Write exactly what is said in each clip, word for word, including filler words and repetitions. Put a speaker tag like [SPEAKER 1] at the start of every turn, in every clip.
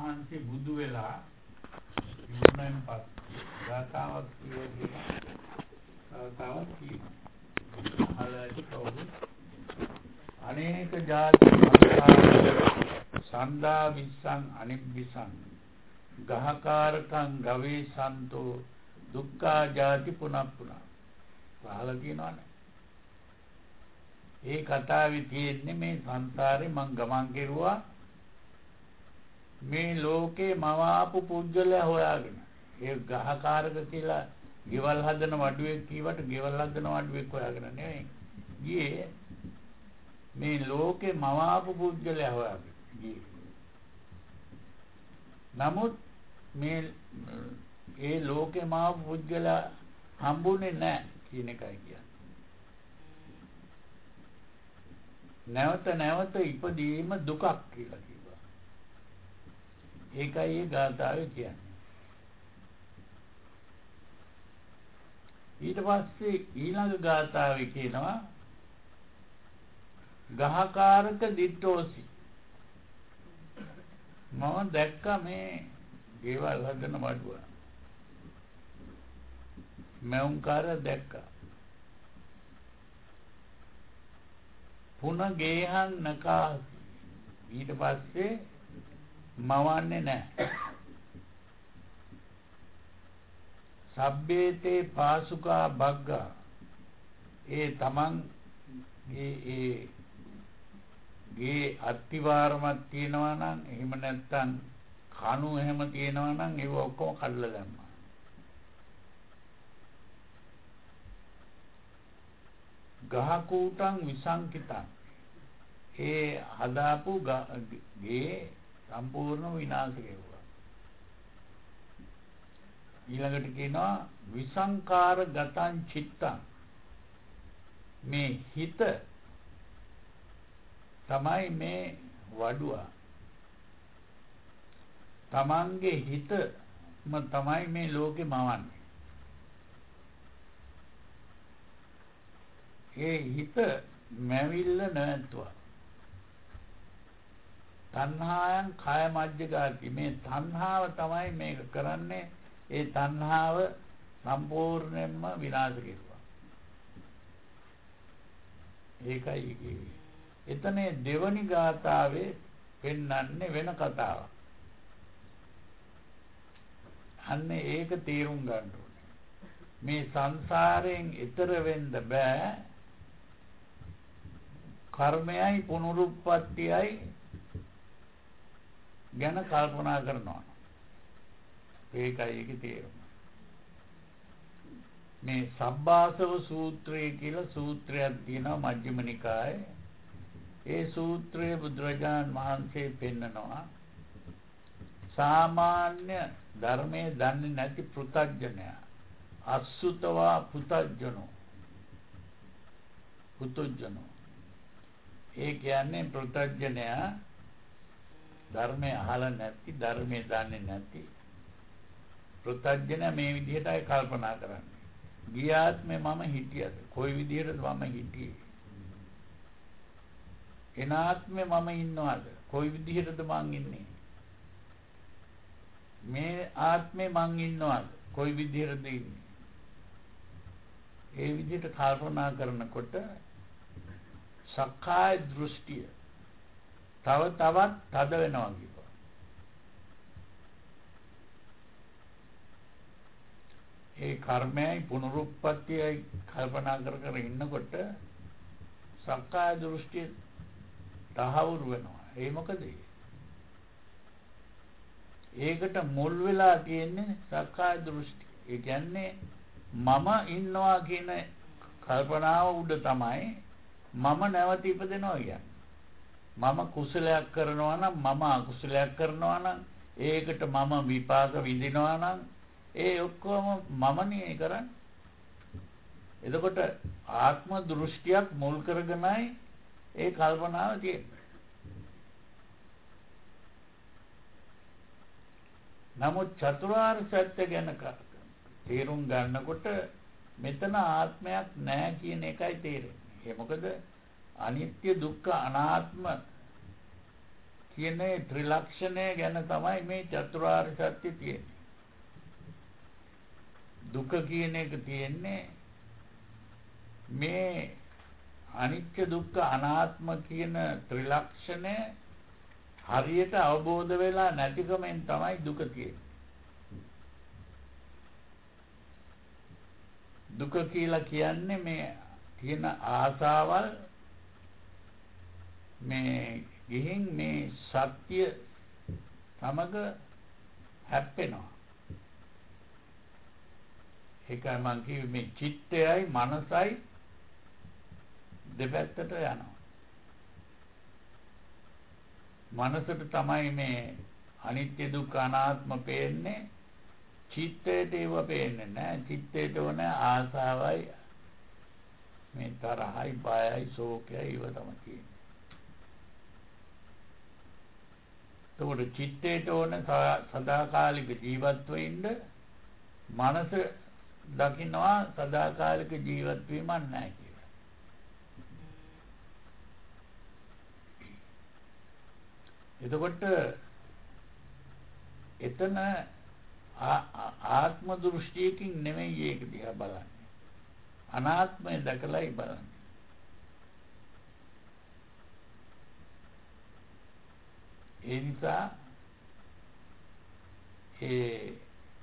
[SPEAKER 1] වහන්සේ බුදු වෙලා ඉවරෙන් පස්සේ ගාථාවක් කියවලා ගාථාවක් කියනවා. අහලාට කවුද? අනේක ජාති සන්දා විස්සං අනිබ්බිසං ගහකාරකං ගවේ සන්තෝ දුක්ඛා ජාති පුනප්පුන. පහල කියනවනේ. ඒ කතාවේ තියෙන්නේ මේ සංසාරේ මං ගමන් කෙරුවා මේ ලෝකේ මවාපු පුජ්‍යලයා හොයාගෙන. ඒ ගහකාරක කියලා ගෙවල් හදන වඩුවෙක් කීවට ගෙවල් හදන වඩුවෙක් හොයාගෙන නෙවෙයි. ගියේ මේ ලෝකේ මවාපු පුජ්‍යලයා හොයාගෙන ගියේ. නමුත් මේ ඒ ලෝකේ මවාපු පුජ්‍යලයා හම්බුනේ නැහැ කියන එකයි කියන්නේ. නැවත නැවත ඉපදීම දුකක් කියලා කිව්වා. ඒකයි ඒ ගාථාවේ කියන්නේ. ඊට පස්සේ ඊළඟ ගාථාවේ කියනවා ගහකාරක දිට්ඨෝසි. මම දැක්ක මේ ගෙවල් හදන වඩුව. මෞංකාර දැක්කා. පුන ගේහන් නකා. ඊට පස්සේ මවන්නේ නැහැ. සබ්බේතේ පාසුකා බග්ගා. ඒ තමන් ඒ ඒ ගේ අත්තිවාරමක් තියෙනවා නම් එහෙම නැත්නම් කණු එහෙම තියෙනවා නම් ඒව ඔක්කොම කඩලා දැම්මා. ගහ කූටං විසංකිතං. ඒ හදාපු ගේ සම්පූර්ණ විනාශ කෙරුවා. ඊළඟට කියනවා විසංකාර ගතං චිත්තං. මේ හිත තමයි මේ වඩුව. තමන්ගේ හිතම තමයි මේ ලෝකෙ මවන්නේ. ඒ හිත මැවිල්ල නැතුවා. තණ්හායන් කාය මජ්ජගාති. මේ තණ්හාව තමයි මේක කරන්නේ. ඒ තණ්හාව සම්පූර්ණයෙන්ම විනාශ කෙරුවා. ඒකයි කිව්වේ. එතන දෙවනි ගාථාවේ පෙන්වන්නේ වෙන කතාවක්. අන්න ඒක තේරුම් ගන්න ඕනේ. මේ සංසාරයෙන් ඈතර වෙන්න බෑ. කර්මයයි පුනරුත්පත්තියයි ගැන කල්පනා කරනවා. ඒකයි ඒකේ තේරුම. මේ සබ්බාසව සූත්‍රය කියලා සූත්‍රයක් තියෙනවා මජ්ක්‍ධිම නිකායේ. ඒ සූත්‍රයේ බුදුරජාණන් වහන්සේ පෙන්නනවා සාමාන්‍ය ධර්මයේ දන්නේ නැති පෘථග්ජනයා අසුතවා පුතග්ජනෝ පුතග්ජනෝ. ඒ කියන්නේ පෘථග්ජනයා ධර්මය අහලා නැති ධර්මයේ දන්නේ නැති පෘථග්ජනයා මේ විදිහටයි කල්පනා කරන්නේ. ගියාත්මේ මම හිටියද? කොයි විදිහටද මම හිටියේ? එනාත්මේ මම ඉන්නවද? කොයි විදිහටද මං ඉන්නේ? මේ ආත්මේ මං ඉන්නවද? කොයි විදිහටද ඉන්නේ? ඒ විදිහට කල්පනා කරනකොට සක්කාය දෘෂ්ටිය තව තවත් තද වෙනවා කියනවා. ඒ කර්මයයි පුනරුත්පත්තියයි කල්පනා කර කර ඉන්නකොට සක්කාය දෘෂ්ටිය තහවුරු වෙනවා. ඒ මොකද? ඒකට මුල් වෙලා තියෙන්නේ සක්කාය දෘෂ්ටි. ඒ කියන්නේ මම ඉන්නවා කියන කල්පනාව උඩ තමයි මම නැවත ඉපදෙනවා කියන්නේ. මම කුසලයක් කරනවා නම් මම අකුසලයක් කරනවා නම් ඒකට මම විපාක විඳිනවා නම් ඒ ඔක්කොම මමනේ කරන්නේ. එතකොට ආත්ම දෘෂ්ටියක් මුල් කරගෙනයි ඒ කල්පනාව තියෙන්නේ. නමුත් චතුරාර්ය සත්‍ය ගැන තේරුම් ගන්නකොට මෙතන ආත්මයක් නැහැ කියන එකයි තේරෙන්නේ. ඒ මොකද අනිත්‍ය දුක්ඛ අනාත්ම කියන ත්‍රිලක්ෂණය ගැන තමයි මේ චතුරාර්ය සත්‍ය තියෙන්නේ. දුක කියන එක තියෙන්නේ මේ අනිත්‍ය දුක්ඛ අනාත්ම කියන ත්‍රිලක්ෂණය හරියට අවබෝධ වෙලා නැතිකමෙන් තමයි දුක තියෙන්නේ. දුක කියලා කියන්නේ මේ තියෙන ආසාවල් මේ ගිහින් මේ සත්‍ය සමග හැප්පෙනවා. ඒකයි මං කිව්වේ මේ චිත්තයයි මනසයි දෙපැත්තට යනවා. මනසට තමයි මේ අනිත්‍ය දුක්ඛ අනාත්ම පේන්නේ. චිත්තයට ඒව පේන්නේ නැහැ. චිත්තයට ඕන ආසාවයි මේ තරහයි බයයි ශෝකයයි ඒව තමයි තියෙන්නේ. ඒකට චිත්තයට ඕන සදාකාලික ජීවත් වෙන්න මනස දකින්නවා සදාකාලික ජීවත් වීමක් නැහැ කියලා. එතකොට එතන ආත්ම දෘෂ්ටියකින් නෙමෙයි ඒක දිහා බලන්නේ. අනාත්මය දැකලායි බලන්නේ. ඒ නිසා ඒ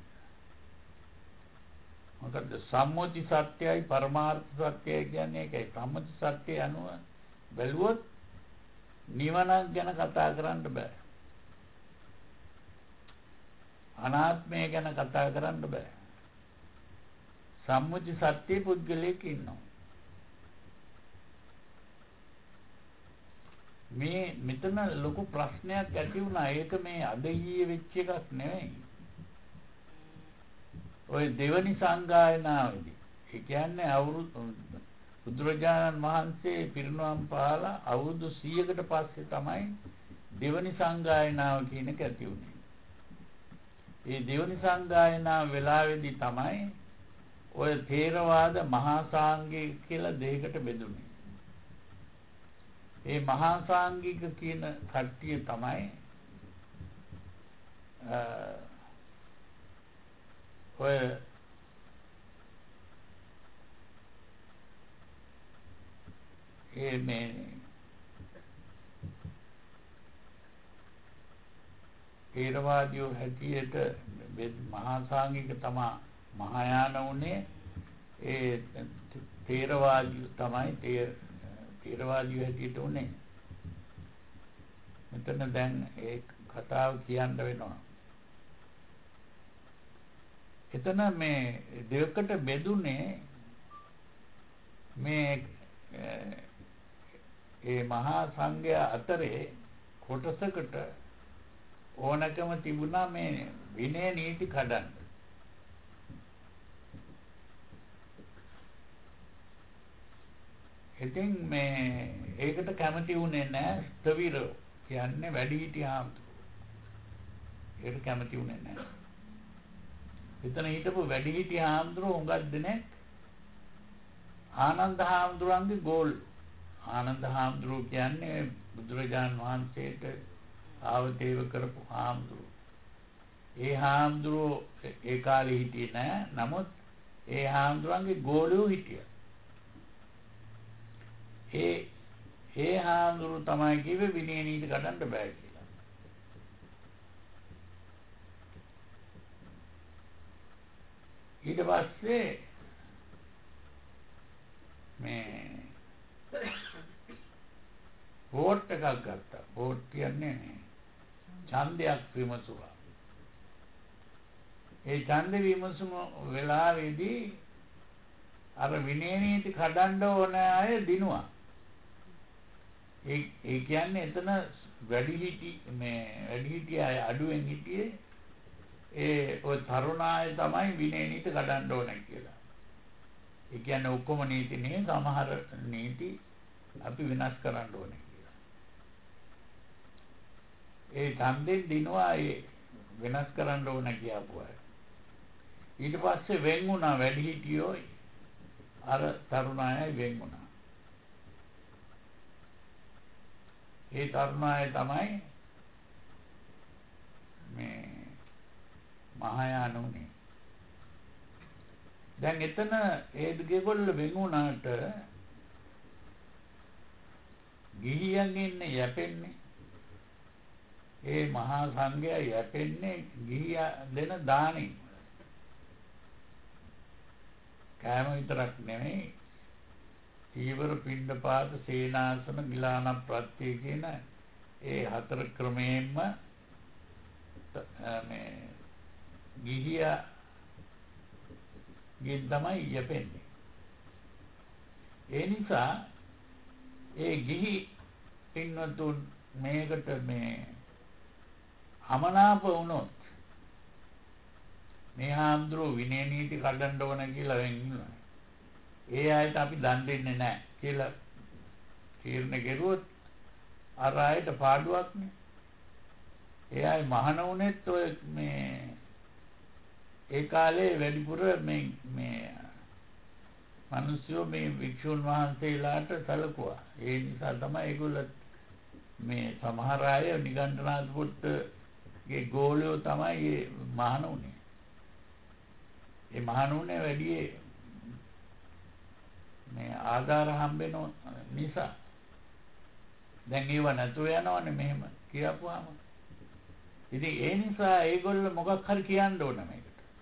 [SPEAKER 1] මොකද සම්මුති සත්‍යයි පරමාර්ථ සත්‍යයි කියන්නේ ඒකයි. සම්මුති සත්‍යය අනුව බැලුවොත් නිවනක් ගැන කතා කරන්න බෑ. අනාත්මය ගැන කතා කරන්න බෑ. සම්මුති සත්‍ය පුද්ගලයෙක් ඉන්නවා. මේ මෙතන ලොකු ප්‍රශ්නයක් ඇති වුණා. ඒක මේ අද ඊයේ වෙච්ච එකක් නෙවෙයි. ඔය දෙවනි සංගායනාවේදී ඒ කියන්නේ අවුරුදු බුදුරජාණන් වහන්සේ පිරිනවම් පාලා අවුරුදු සීයකට පස්සේ තමයි දෙවනි සංගායනාව කියන එක ඇති වුණේ. ඒ දෙවනි සංගායනාව වෙලාවේදී තමයි ඔය ථේරවාද මහා සාංඝික කියලා දෙයකට බෙදුනේ. ඒ මහා සාංඝික කියන කට්ටිය තමයි ඔය ඒ මේ ථේරවාදියෝ හැටියට මහා සාංඝික තමයි මහායාන උනේ. ඒ ථේරවාදියෝ තමයි ථේරවාදියෝ හැටියට උනේ. මෙතන දැන් ඒ කතාව කියන්න වෙනවා. එතන මේ දෙකකට බෙදුනේ මේ ඒ මහා සංඝයා අතරේ කොටසකට ඕනකම තිබුණා මේ විනය නීති කඩන්න. ඉතින් මේ ඒකට කැමති වුණේ නැහැ ස්තවිරෝ කියන්නේ වැඩිහිටි හාමුදුරුවෝ. ඒකට කැමති වුණේ නැහැ. එතන හිටපු වැඩිහිටි හාමුදුරුවෝ හුඟක් දෙනෙක් ආනන්ද හාමුදුරන්ගේ ගෝල්. ආනන්ද හාමුදුරුවෝ කියන්නේ බුදුරජාන් වහන්සේට ආවතේව කරපු හාමුදුරුවෝ. ඒ හාමුදුරුවෝ ඒ කාලේ හිටියේ නෑ. නමුත් ඒ හාමුදුරන්ගේ ගෝලියෝ හිටියා. ඒ ඒ හාමුදුරුවෝ තමයි කිව්වේ විනය නීති කඩන්න බෑ කියලා. ඊට පස්සේ මේ වෝට් එකක් ගත්තා. වෝට් කියන්නේ ඡන්දයක් විමසුවා. ඒ ඡන්ද විමසුම වෙලාවේදී අර විනය නීති කඩන්න ඕන අය දිනුවා. ඒ ඒ කියන්නේ එතන වැඩිහිටි මේ වැඩිහිටි අය අඩුවෙන් හිටියේ ඒ ඔය තරුණ අය තමයි විනය නීති කඩන්න ඕන කියලා. ඒ කියන්නේ ඔක්කොම නීති නෙවෙයි සමහර නීති අපි වෙනස් කරන්න ඕනේ කියලා. ඒ ඡන්දෙන් දිනුවා ඒ වෙනස් කරන්න ඕන කියපු අය. ඊට පස්සේ වෙන් වුණා වැඩිහිටියෝ අර තරුණ අය වෙන් වුණා. ඒ තරුණ අය තමයි මහායාන උනේ. දැන් එතන ඒ දෙගොල්ල වෙන් වුණාට ගිහියන් ඉන්නේ යැපෙන්නේ. ඒ මහා සංඝයා යැපෙන්නේ ගිහියා දෙන දානෙ. කෑම විතරක් නෙමෙයි චීවර පිණ්ඩපාත සේනාසන ගිලාන ප්‍රත්‍ය කියන ඒ හතර ක්‍රමයෙන්ම මේ ගිහියා ගෙන් තමයි යැපෙන්නේ. ඒ නිසා ඒ ගිහි පින්වතුන් මේකට මේ අමනාප වුණොත් මේ හාමුදුරුවෝ විනය නීති කඩන්න ඕන කියලා වෙන් ඉන්නවා. ඒ ආයත අපි දන් දෙන්නේ නැහැ කියලා තීරණය කෙරුවොත් අර ආයත පාඩුවක් නේ. ඒ ආය මහාන වුණෙත් ඔය මේ ඒ කාලේ වැඩිපුර මේ මේ මිනිස්සු මේ වික්ෂුන් වහන්සේලාට සැලකුවා. ඒ නිසා තමයි ඒගොල්ලෝ මේ සමහර අය නිගණ්ඨනාථ පුත්තගේ ගෝලියෝ තමයි මහාන වුණේ. ඒ මහාන වුණේ වැඩි මේ ආධාර හම්බෙන නිසා. දැන් ඒව නැතුව යනවනේ මෙහෙම කියපුවාම. ඉතින් ඒ නිසා ඒගොල්ලෝ මොකක් හරි කියන්න ඕන මේකට.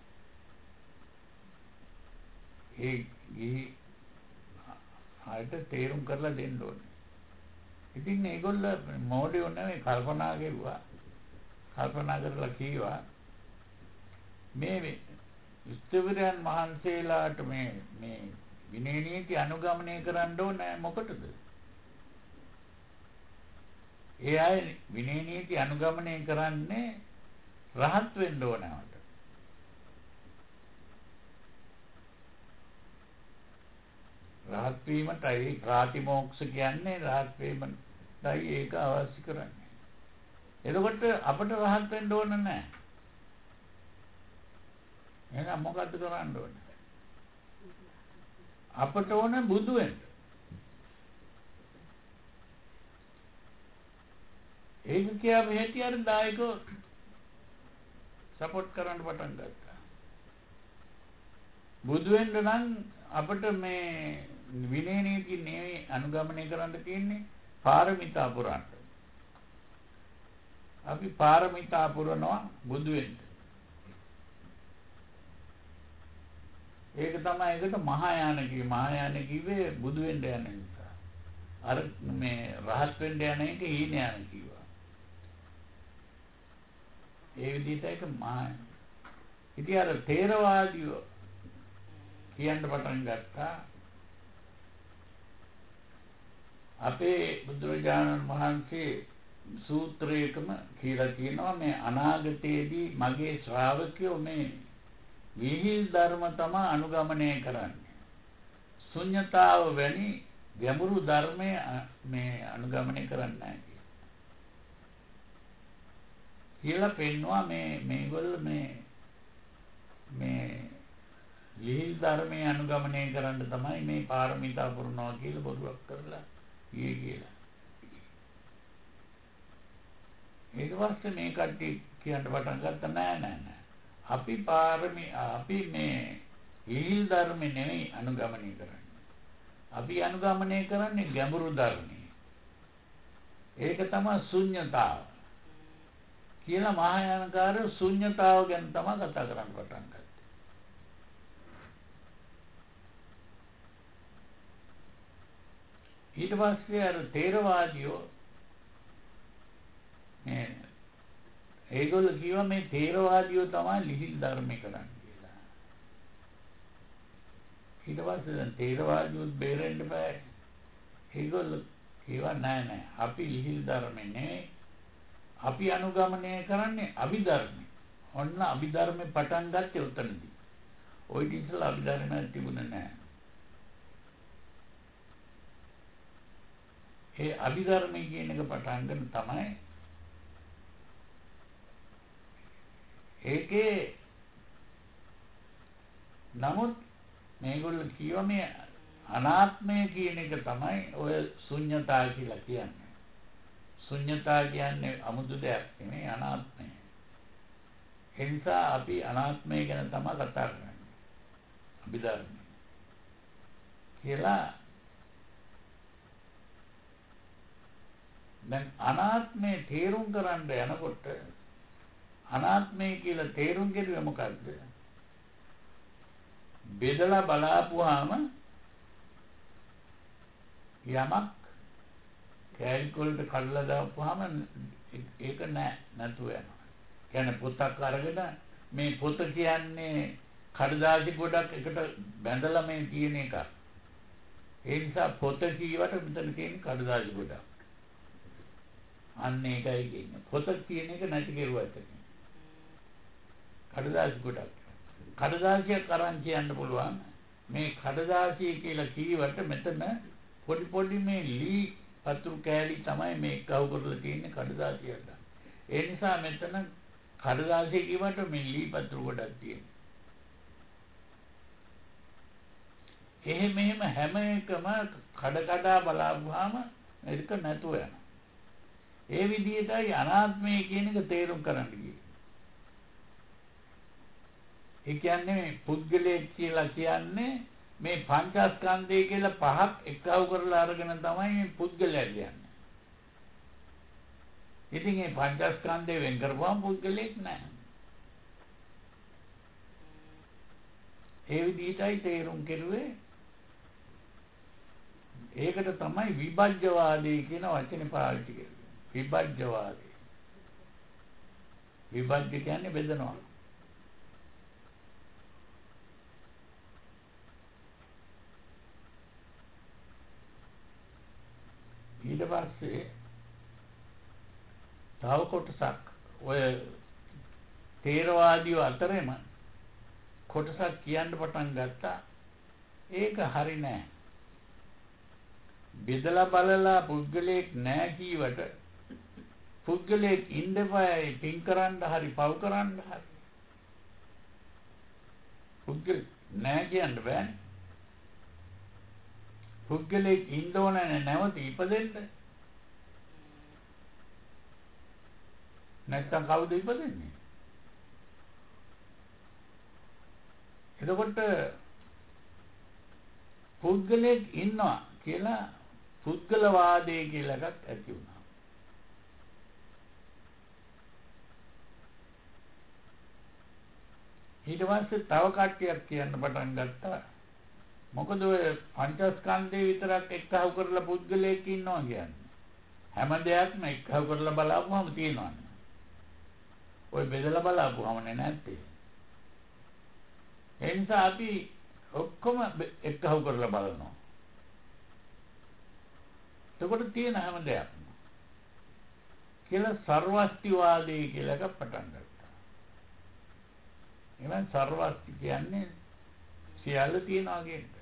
[SPEAKER 1] ඒ ගිහි ආයත තේරුම් කරලා දෙන්න ඕනේ. ඉතින් මේගොල්ලෝ මොඩියෝ නෙවෙයි කල්පනා කරුවා. කල්පනා කරලා කීවා මේ විස්තවිරයන් මහන්සේලාට මේ මේ විනය නීති අනුගමනය කරන්න ඕනේ මොකටද? ඒ අය විනය නීති අනුගමනය කරන්නේ රහත් වෙන්න ඕනවට. රහත් වීමටයි ප්‍රාතිමෝක්ෂ කියන්නේ රහත් වීමටයි ඒක අවශ්‍ය කරන්නේ. එතකොට අපිට රහත් වෙන්න ඕන නැහැ. එහෙනම් මොකද්ද කරන්න ඕන? අපට ඕන බුදු වෙන්න. ඒක කියා මෙහෙටි අර දායකෝ සපෝට් කරන්න පටන් ගත්තා. බුදු වෙන්න නම් අපිට මේ විනය නීති නෙවෙයි අනුගමනය කරන්න තියෙන්නේ පාරමිතා පුරන්න. අපි පාරමිතා පුරනවා බුදු වෙන්න. ඒක තමයි ඒකට මහායාන කිව්වේ. මහායාන කිව්වේ බුදු වෙන්න යන නිසා. අර මේ රහත් වෙන්න යන එක හීනයාන කිව්වා. ඒ විදිහට ඒක මහායාන. ඉතින් අර තේරවාදීෝ කියන්න පටන් ගත්තා අපේ බුදුරජාණන් වහන්සේ සූත්‍රයකම කියලා තියෙනවා මේ අනාගතයේදී මගේ ශ්‍රාවකයෝ මේ විහිල් ධර්ම තමයි අනුගමනය කරන්නේ. ශුන්‍යතාව වැනි ගැඹුරු ධර්මය මේ අනුගමනය කරන්නේ නැහැ කියලා පෙන්නවා මේ මේගොල්ලෝ මේ මේ විහිල් ධර්මයේ අනුගමනය කරන්න තමයි මේ පාරමිතා පුරනවා කියලා බොරුවක් කරලා ඊයේ කියලා. ඊට පස්සේ මේ කට්ටිය කියන්න පටන් ගත්තා නෑ නෑ නෑ. අපි පාරමී අපි මේ විහිල් ධර්ම නෙවෙයි අනුගමනය කරන්නේ. අපි අනුගමනය කරන්නේ ගැඹුරු ධර්මයි. ඒක තමයි ශුන්‍යතාව. කියලා මහායානකාරයෝ ශුන්‍යතාව ගැන තමයි කතා කරන්න පටන් ගත්තේ. ඊට පස්සේ අර තේරවාදීෝ මේ ඒගොල්ලෝ කියවා මේ තේරවාදීෝ තමයි ලිහිල් ධර්ම කරන්නේ කියලා. ඊට පස්සේ දැන් තේරවාදීෝ බේරෙන්න බෑ. ඒගොල්ලෝ කියවා නෑ නෑ අපි ලිහිල් ධර්ම නෙවෙයි. අපි අනුගමනය කරන්නේ අභිධර්ම. ඔන්න අභිධර්ම පටන් ගත්තේ උතනදී. ওই ඉතින් අභිධර්ම තිබුණේ නෑ. ඒ අභිධර්මය කියන එක පටන් ගන්න තමයි ඒකේ නමුත් මේගොල්ලෝ කියව මේ අනාත්මය කියන එක තමයි ඔය ශුන්‍යතා කියලා කියන්නේ. ශුන්‍යතා කියන්නේ අමුතු දෙයක් නෙමෙයි අනාත්මය. ඒ නිසා අපි අනාත්මය ගැන තමයි කතා කරන්නේ. අභිධර්මය කියලා දැන් අනාත්මය තේරුම් කරන්න යනකොට අනාත්මය කියලා තේරුම් ගන්නේ මොකද්ද? බෙදලා බලාපුවාම යමක් කැල්කුලට කඩලා දාපුවාම ඒක නෑ නැතුව යනවා. කියන්නේ පොතක් අරගෙන මේ පොත කියන්නේ කඩදාසි ගොඩක් එකට බැඳලා මේ තියෙන එක. ඒ නිසා පොත කීවට මෙතන තියෙන කඩදාසි ගොඩක්. අන්න ඒකයි කියන්නේ. පොත කියන එක නැති කෙරුවත් කඩදාසි ගොඩක්. කඩදාසියක් අරන් කියන්න පුළුවන් මේ කඩදාසිය කියලා කීවට මෙතන පොඩි පොඩි මේ ලී පතුරු කෑලි තමයි මේ එකව කරලා තියෙන්නේ කඩදාසියට. ඒ නිසා මෙතන කඩදාසිය කියවට මේ ලී පතුරු ගොඩක් තියෙනවා. එහෙම මෙහෙම හැම එකම කඩ කඩා බලාපුවාම ඒක නැතුව යනවා. ඒ විදිහටයි අනාත්මය කියන එක තේරුම් කරන්න ගියේ. ඒ කියන්නේ පුද්ගලයෙක් කියලා කියන්නේ මේ පංචස්කන්ධය කියලා පහක් එකව කරලා අරගෙන තමයි මේ පුද්ගලයා කියන්නේ. ඉතින් මේ පංචස්කන්ධය වෙන් කරපුවාම පුද්ගලයෙක් නැහැ. ඒ විදිහටයි තේරුම් කෙරුවේ. ඒකට තමයි විභජ්‍යවාදී කියන වචනේ පාවිච්චි කරන්නේ. විභජ්‍යවාදී. විභජ්‍ය කියන්නේ බෙදනවා. ඊට පස්සේ තව කොටසක් ඔය තේරවාදීව අතරෙම කොටසක් කියන්න පටන් ගත්තා. ඒක හරි නෑ. බෙදලා බලලා පුද්ගලයෙක් නෑ කීවට පුද්ගලයෙක් ඉන්නපයි පින් කරන්න හරි පව් කරන්න හරි පුද්ගල නෑ කියන්න බෑනේ. පුද්ගලයෙක් ඉන්න ඕනේ නැවත ඉපදෙන්න. නැත්තම් කවුද ඉපදෙන්නේ? එතකොට පුද්ගලයෙක් ඉන්නවා කියලා පුද්ගලවාදය කියලා එකක් ඇති වුණා. ඊට පස්සේ තව කට්ටියක් කියන්න පටන් ගත්තා. මොකද ඔය පංචස්කන්ධේ විතරක් එක්කව කරලා පුද්ගලයෙක් ඉන්නවා කියන්නේ. හැම දෙයක්ම එක්කව කරලා බලාපුවම තියෙනවානේ. ඔය බෙදලා බලාපුවම නැත්තේ. ඒ නිසා අපි ඔක්කොම එක්කව කරලා බලනවා. එතකොට තියෙන හැම දෙයක්ම කියලා සර්වස්තිවාදී කියලා එකක් පටන් ගත්තා. එවන් සර්වස්ති කියන්නේ සියල්ල තියනවා කියන එක.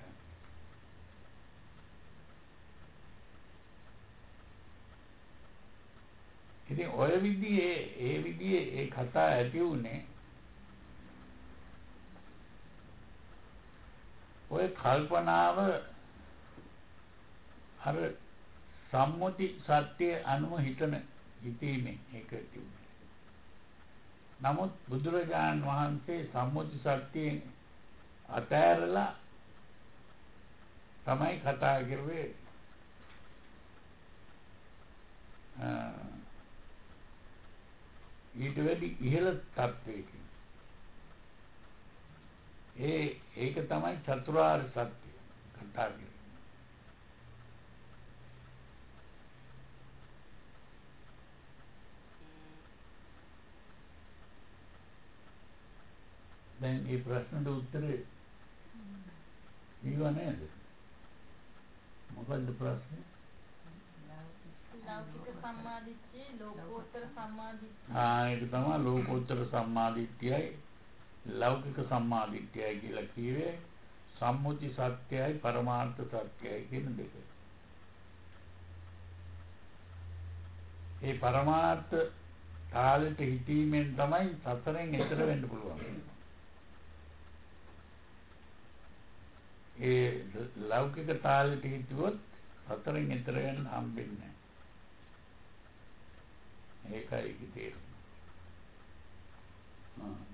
[SPEAKER 1] ඉතින් ඔය විදිහේ ඒ විදිහේ ඒ කතා ඇති උනේ ඔය කල්පනාව අර සම්මුති සත්‍ය අනුව හිතන හිතීමේ ඒක තිබුණේ. නමුත් බුදුරජාණන් වහන්සේ සම්මුති සත්‍යයෙන් අතෑරලා තමයි කතා කරුවේ. ඊට වැඩි ඉහළ තත්වයකින්. ඒ ඒක තමයි චතුරාර්ය සත්‍ය කතා කරන්නේ. දැන් මේ ප්‍රශ්නට උත්තරේ ඊව නේද? මොකක්ද ප්‍රශ්නේ?
[SPEAKER 2] ලෞකික සම්මාදිට්ඨිය ලෝකෝත්තර සම්මාදිට්ඨිය.
[SPEAKER 1] ආ ඒක තමයි ලෝකෝත්තර සම්මාදිට්ඨියයි ලෞකික සම්මාදිට්ඨියයි කියලා කියවේ සම්මුති සත්‍යයයි පරමාර්ථ සත්‍යයයි කියන දෙක. ඒ පරමාර්ථ තාලෙට හිතීමෙන් තමයි සතරෙන් එතර වෙන්න පුළුවන්. ඒ ලෞකික තාලෙට හිතුවොත් සතරෙන් එතර වෙන්න හම්බෙන්නේ නැහැ. ඒකයි ඒක තේරුම. ආ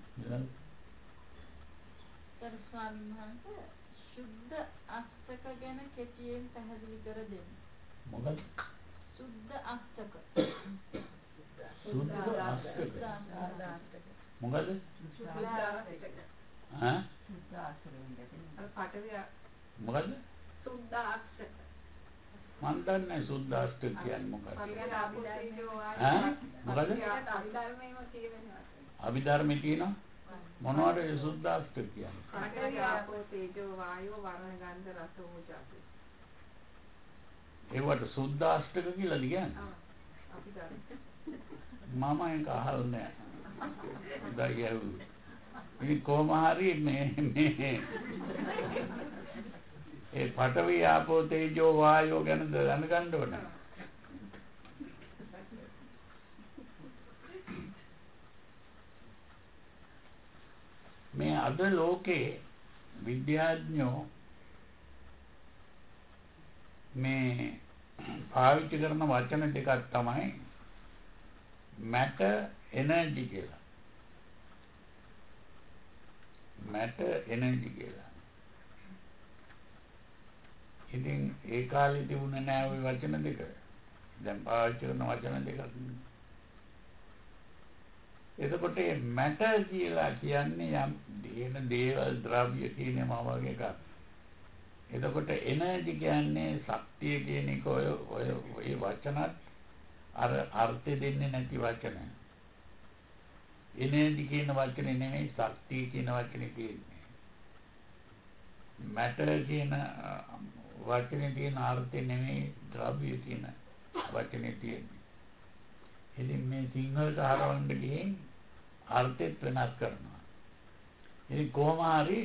[SPEAKER 2] ගරු ස්වාමීන් වහන්සේ සුද්ධ අෂ්ටක ගැන කෙටියෙන් පැහැදිලි කර දෙන්න.
[SPEAKER 1] මොකද?
[SPEAKER 2] සුද්ධ අෂ්ටක.
[SPEAKER 1] සුද්ධ අෂ්ටක. මොකද?
[SPEAKER 2] සුද්ධ අෂ්ටක.
[SPEAKER 1] ඈ?
[SPEAKER 2] සුද්ධ අෂ්ටක. අර පටවිය
[SPEAKER 1] මොකද?
[SPEAKER 2] සුද්ධ අෂ්ටක.
[SPEAKER 1] මන් දන්නේ සුද්ධ අෂ්ටක කියන්නේ මොකද? ඈ? මොකද?
[SPEAKER 2] අභිධර්මයේම තියෙනවා.
[SPEAKER 1] අභිධර්මයේ තියෙනවා? මොනවද ඒ සුද්ධ අෂ්ටක කියන්නේ?
[SPEAKER 2] පඨවි ආපෝ තේජෝ වායෝ වර්ණ ගන්ධ රස ඕජාති.
[SPEAKER 1] ඒවට සුද්ධ අෂ්ටක කියලාද කියන්නේ?
[SPEAKER 2] ආ අභිධර්ම.
[SPEAKER 1] මම ඒක අහලා නැහැ. දයයු. ඉතින් කොහොම හරි මේ මේ ඒ පඨවි ආපෝ තේජෝ වායෝ ගැන දැනගන්න ඕනේ. මේ අද ලෝකේ විද්‍යාඥයෝ මේ පාවිච්චි කරන වචන දෙකක් තමයි matter energy කියලා. matter energy කියලා. ඉතින් ඒ කාලේ තිබුණේ නෑ ওই වචන දෙක. දැන් පාවිච්චි කරන වචන දෙකක්. එතකොට මේ matter කියලා කියන්නේ යම් දේන දේවල් ද්‍රව්‍ය කියනවා වගේ එකක්. එතකොට එනර්ජි කියන්නේ ශක්තිය කියන එක ඔය ඔය ඔය වචනත් අර අර්ථ දෙන්නේ නැති වචන. එනර්ජි කියන වචනේ නෙමෙයි ශක්තිය කියන වචනේ තියෙන්නේ. matter කියන වචනේ තියෙන අර්ථය නෙමෙයි ද්‍රව්‍ය කියන වචනේ තියෙන්නේ. ඉතින් මේ සිංහලට හරවන්න ගිහින් අර්ථෙත් වෙනස් කරනවා. ඉතින් කොහොම හරි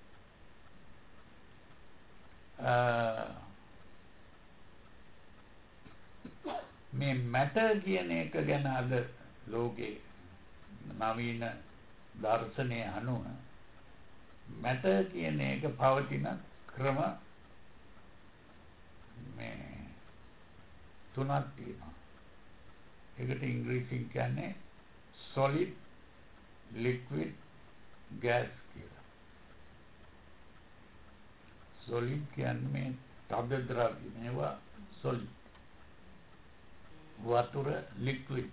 [SPEAKER 1] මේ matter කියන එක ගැන අද ලෝකේ නවීන දර්ශනය අනුව matter කියන එක පවතින ක්‍රම මේ තුනක් තියෙනවා. ඒකට ඉංග්‍රීසියෙන් කියන්නේ solid, liquid, gas කියලා. solid කියන්නේ මේ තද ද්‍රව්‍ය මේවා solid. වතුර liquid.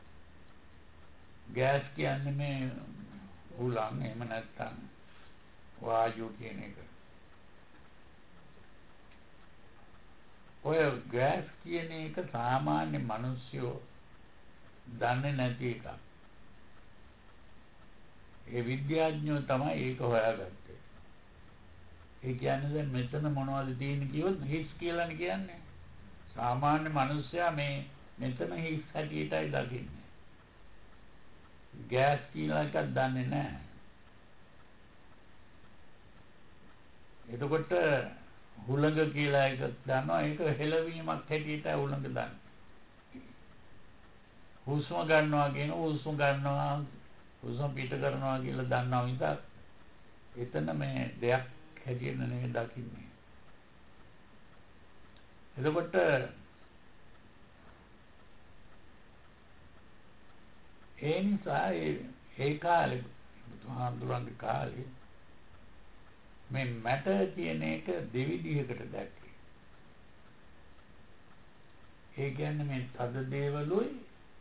[SPEAKER 1] gas කියන්නේ මේ හුලං එහෙම නැත්නම් වායු කියන එක. ඔය gas කියන එක සාමාන්‍ය මිනිස්සු දන්නේ නැති එකක්. ඒ විද්‍යාඥයෝ තමයි ඒක හොයාගත්තේ. ඒ කියන්නේ දැන් මෙතන මොනවද තියෙන්නේ කිව්වොත් හිස් කියලානේ කියන්නේ. සාමාන්‍ය මිනිස්සයා මේ මෙතන හිස් හැටියටයි දකින්නේ. ගෑස් කියලා එකක් දන්නේ නැහැ. එතකොට හුළඟ කියලා එකක් දන්නවා. ඒක හෙලවීමක් හැටියට හුළඟ දන්නේ. හුස්ම ගන්නවා කියන හුස්ම ගන්නවා හුස්ම පිට කරනවා කියලා දන්නවා මිසක් එතන මේ දෙයක් හැටියට නෙවෙයි දකින්නේ. එතකොට ඒ නිසා ඒ කාලේ බුදුහාමුදුරන්ගේ කාලේ මේ matter කියන එක දෙවිදිහකට දැක්කේ. ඒ කියන්නේ මේ තද දේවලුයි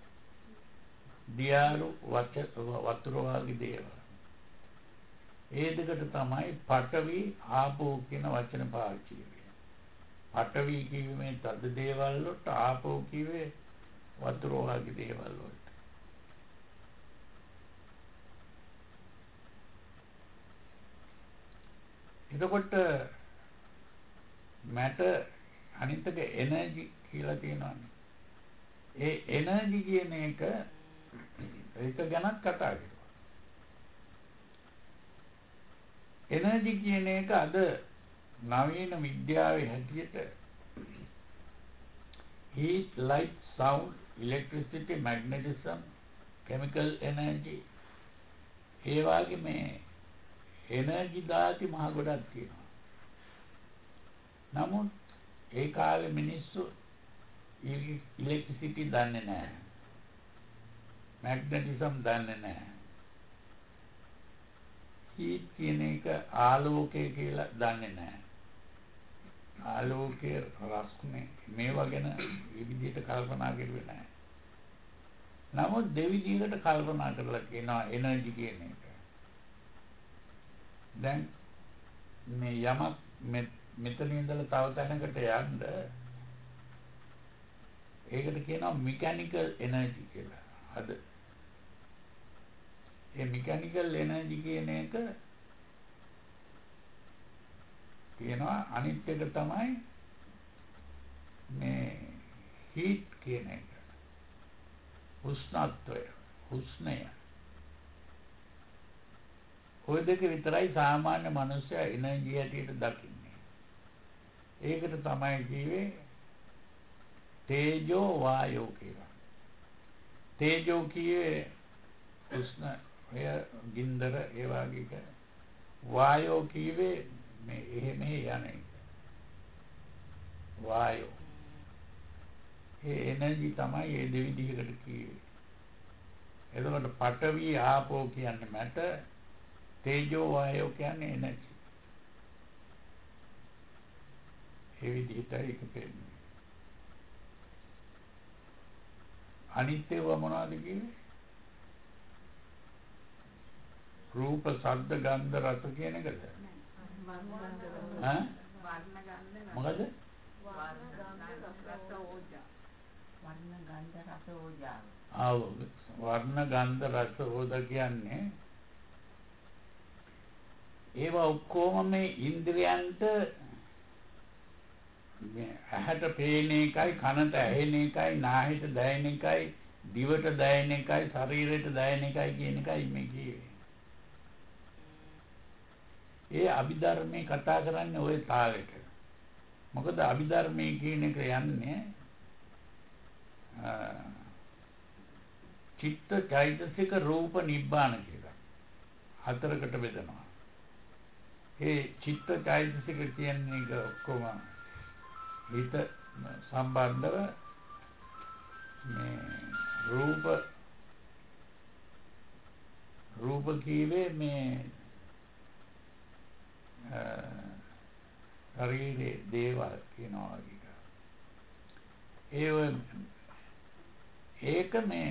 [SPEAKER 1] දියාරු වතුර වගේ දේවල්. ඒ දෙකට තමයි පඨවි ආපෝ කියන වචන පාවිච්චි කරන්නේ. පඨවි කියුවේ මේ තද දේවල් වලට, ආපෝ කියුවේ වතුර වගේ දේවල් වලට. එතකොට matter අනිත් එක energy කියලා තියෙනවානේ. ඒ energy කියන එක ඒක ගැනත් කතා කරනවා. එනර්ජි කියන එක අද නවීන විද්‍යාවේ හැටියට heat, light, sound, electricity, magnetism, chemical energy ඒ වගේ මේ එනර්ජි දාති මහ ගොඩක් තියෙනවා. නමුත් ඒ කාලේ මිනිස්සු electricity දන්නේ නැහැ. magnetism දන්නේ නැහැ. heat කියන එක ආලෝකය කියලා දන්නේ නැහැ. ආලෝකයේ රස්නේ මේවා ගැන මේ විදිහට කල්පනා කරුවේ නැහැ. නමුත් දෙවිදිහකට කල්පනා කරලා කියනවා එනර්ජි කියන එක. දැන් මේ යමක් මෙතන ඉඳලා තව තැනකට යන්න ඒකට කියනවා මෙකැනිකල් එනර්ජි කියලා. අද ඒ මෙකැනිකල් එනර්ජි කියන එක කියනවා අනිත් එක තමයි මේ හීට් කියන එක. උෂ්ණත්වය, උෂ්ණය. ඔය දෙක විතරයි සාමාන්‍ය මනුස්සයා එනර්ජි හැටියට දකින්නේ. ඒකට තමයි කියවේ තේජෝ වායෝ කියලා. තේජෝ කියේ උෂ්ණ එය ගින්දර ඒ වගේ. වායෝ කියේ මේ එහෙම යන්නේ. වායෝ. ඒ එනර්ජි තමයි ඒ දෙවිදිහකට කියේ. එතකොට පඨවි ආපෝ කියන්නේ මැටර්, තේජෝ වායෝ කියන්නේ එනර්ජි. ඒ විදිහටයි ඒක පෙන්නේ. අනිත් ඒවා මොනවද කියන්නේ? රූප, ශබ්ද, ගන්ධ, රස කියන එකද? ඈ? මොකද?
[SPEAKER 2] වර්ණ ගන්ධ රස ඕජා. වර්ණ ගන්ධ රස ඕජා.
[SPEAKER 1] ආව වර්ණ ගන්ධ රස ඕජා කියන්නේ ඒවා ඔක්කොම මේ ඉන්ද්‍රයන්ට මේ ඇහැට පේන එකයි, කනට ඇහෙන එකයි, නාහිට දැනෙන එකයි, දිවට දැනෙන එකයි, ශරීරයට දැනෙන එකයි කියන එකයි මේ කියේ. ඒ අභිධර්මයේ කතා කරන්නේ ওই තාලෙට. මොකද අභිධර්මයේ කියන එක යන්නේ චිත්ත චෛතසික රූප නිබ්බාන කියලා. හතරකට බෙදනවා. ඒ චිත්ත චෛතසික කියන්නේ එක ඔක්කොම හිත සම්බන්ධව මේ රූප රූප කීවේ මේ ශරීරේ දේවල් කියනවා වගේ. ඒ ඒක මේ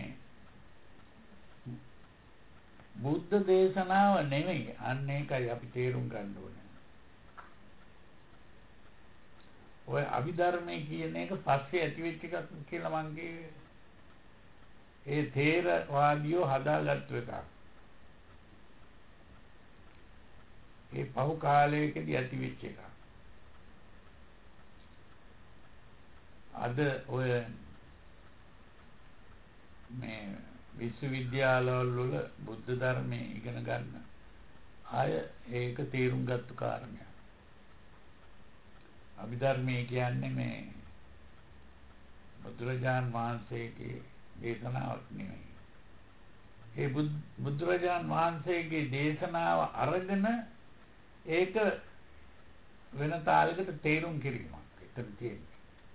[SPEAKER 1] බුද්ධ දේශනාව නෙමෙයි. අන්න ඒකයි අපි තේරුම් ගන්න ඕනේ. ඔය අභිධර්මයේ කියන එක පස්සේ ඇතිවෙච්ච එකක් කියලා මං කිව්වේ. ඒ තේරවාදියෝ හදාගත්තු එකක්. ඒ පහු කාලයකදී ඇතිවෙච්ච එකක්. අද ඔය මේ විශ්වවිද්‍යාලවල වල බුද්ධ ධර්මයේ ඉගෙන ගන්න අය ඒක තේරුම් ගත්ත කාරණයක්. අභිධර්මයේ කියන්නේ මේ බුදුරජාන් වහන්සේගේ දේශනාවක් නෙමෙයි. ඒ බුදුරජාන් වහන්සේගේ දේශනාව අරගෙන ඒක වෙන තාලයකට තේරුම් කිරීමක් එතන තියෙන්නේ.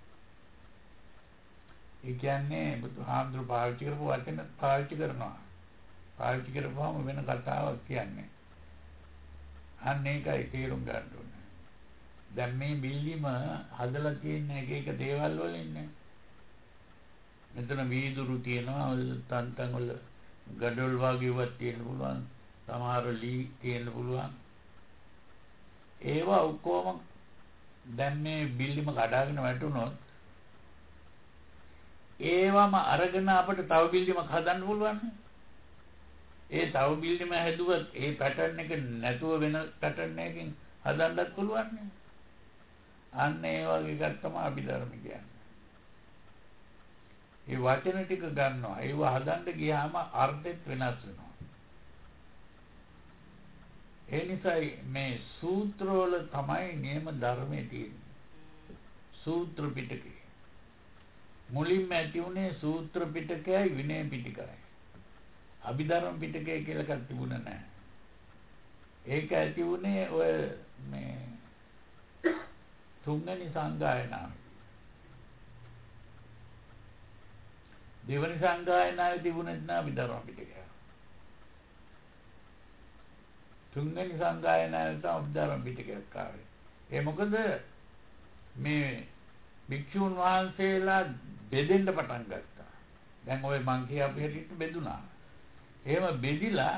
[SPEAKER 1] ඒ කියන්නේ බුදුහාමුදුරු පාවිච්චි කරපු වචන පාවිච්චි කරනවා. පාවිච්චි කරපුවාම වෙන කතාවක් කියන්නේ. අන්න ඒකයි තේරුම් ගන්න ඕනේ. දැන් මේ බිල්ඩිම හදලා තියෙන එක එක දේවල් වල ඉන්නේ. මෙතන වීදුරු තියෙනවා, තන් තන් වල ගඩොල් වගේවත් තියෙන්න පුළුවන්, සමහර ලී තියෙන්න පුළුවන්. ඒවා ඔක්කොම දැන් මේ බිල්ඩිම කඩාගෙන වැටුනොත් ඒවම අරගෙන අපිට තව බිල්ඩිමක් හදන්න පුළුවන්. ඒ තව බිල්ඩිම හැදුවත් ඒ පැටර්න් එක නැතුව වෙන පැටර්න් එකකින් හදන්නත් පුළුවන්. අන්න ඒ වගේ එකක් තමයි අභිධර්ම කියන්නේ. ඒ වචන ටික ගන්නවා. ඒව හදන්න ගියාම අර්ථෙත් වෙනස් වෙනවා. ඒ නිසා මේ සූත්‍රවල තමයි නියම ධර්මයේ තියෙන්නේ. සූත්‍ර පිටකේ මුලින්ම ඇති උනේ සූත්‍ර පිටකයයි විනය පිටකයයි. අභිධර්ම පිටකය කියලා එකක් තිබුණේ නැහැ. ඒක ඇති උනේ ඔය මේ තුන්වෙනි සංගායනාව. දෙවෙනි සංගායනාවේ තිබුණේ නැහැ අභිධර්ම පිටකය. තුන්වෙනි සංගායනාවේ තමයි අභිධර්ම පිටකයක් ආවේ. ඒ මොකද මේ භික්ෂුන් වහන්සේලා බෙදෙන්න පටන් ගත්තා. දැන් ওই මං කියපු හැටියට බෙදුනා. එහෙම බෙදිලා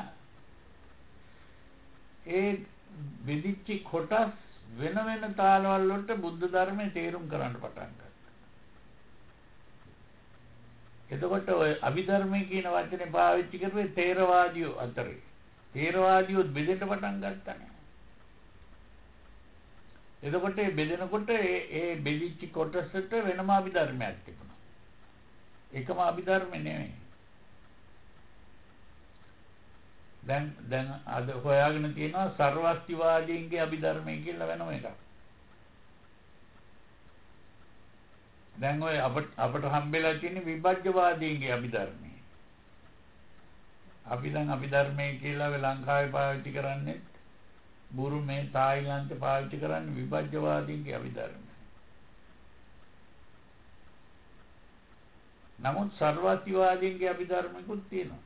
[SPEAKER 1] ඒ බෙදිච්ච කොටස් වෙන වෙන තාලවල වලට බුද්ධ ධර්මයේ තේරුම් කරන්න පටන් ගත්තා. එතකොට ඔය අභිධර්මයේ කියන වචනේ පාවිච්චි කරපේ තේරවාදියෝ අතරේ. තේරවාදියෝ බෙදෙන්න පටන් ගත්තානේ. එතකොට මේ බෙදෙනකොට ඒ ඒ බෙදිච්ච කොටසට වෙනම අභිධර්මයක් තිබුණා. එකම අභිධර්ම නෙමෙයි. දැන් දැන් අද හොයාගෙන තියෙනවා සර්වස්තිවාදීන්ගේ අභිධර්මය කියලා වෙනම එකක්. දැන් ඔය අපට අපට හම්බෙලා තියෙන විභජ්‍යවාදීන්ගේ අභිධර්මය. අපි දැන් අභිධර්මය කියලා වෙ ලංකාවේ පාවිච්චි කරන්නේ බුරුමේ තායිලන්තේ පාවිච්චි කරන්නේ විභජ්‍යවාදීන්ගේ අභිධර්මය. නමුත් සර්වස්තිවාදීන්ගේ අභිධර්මයකුත් තියෙනවා.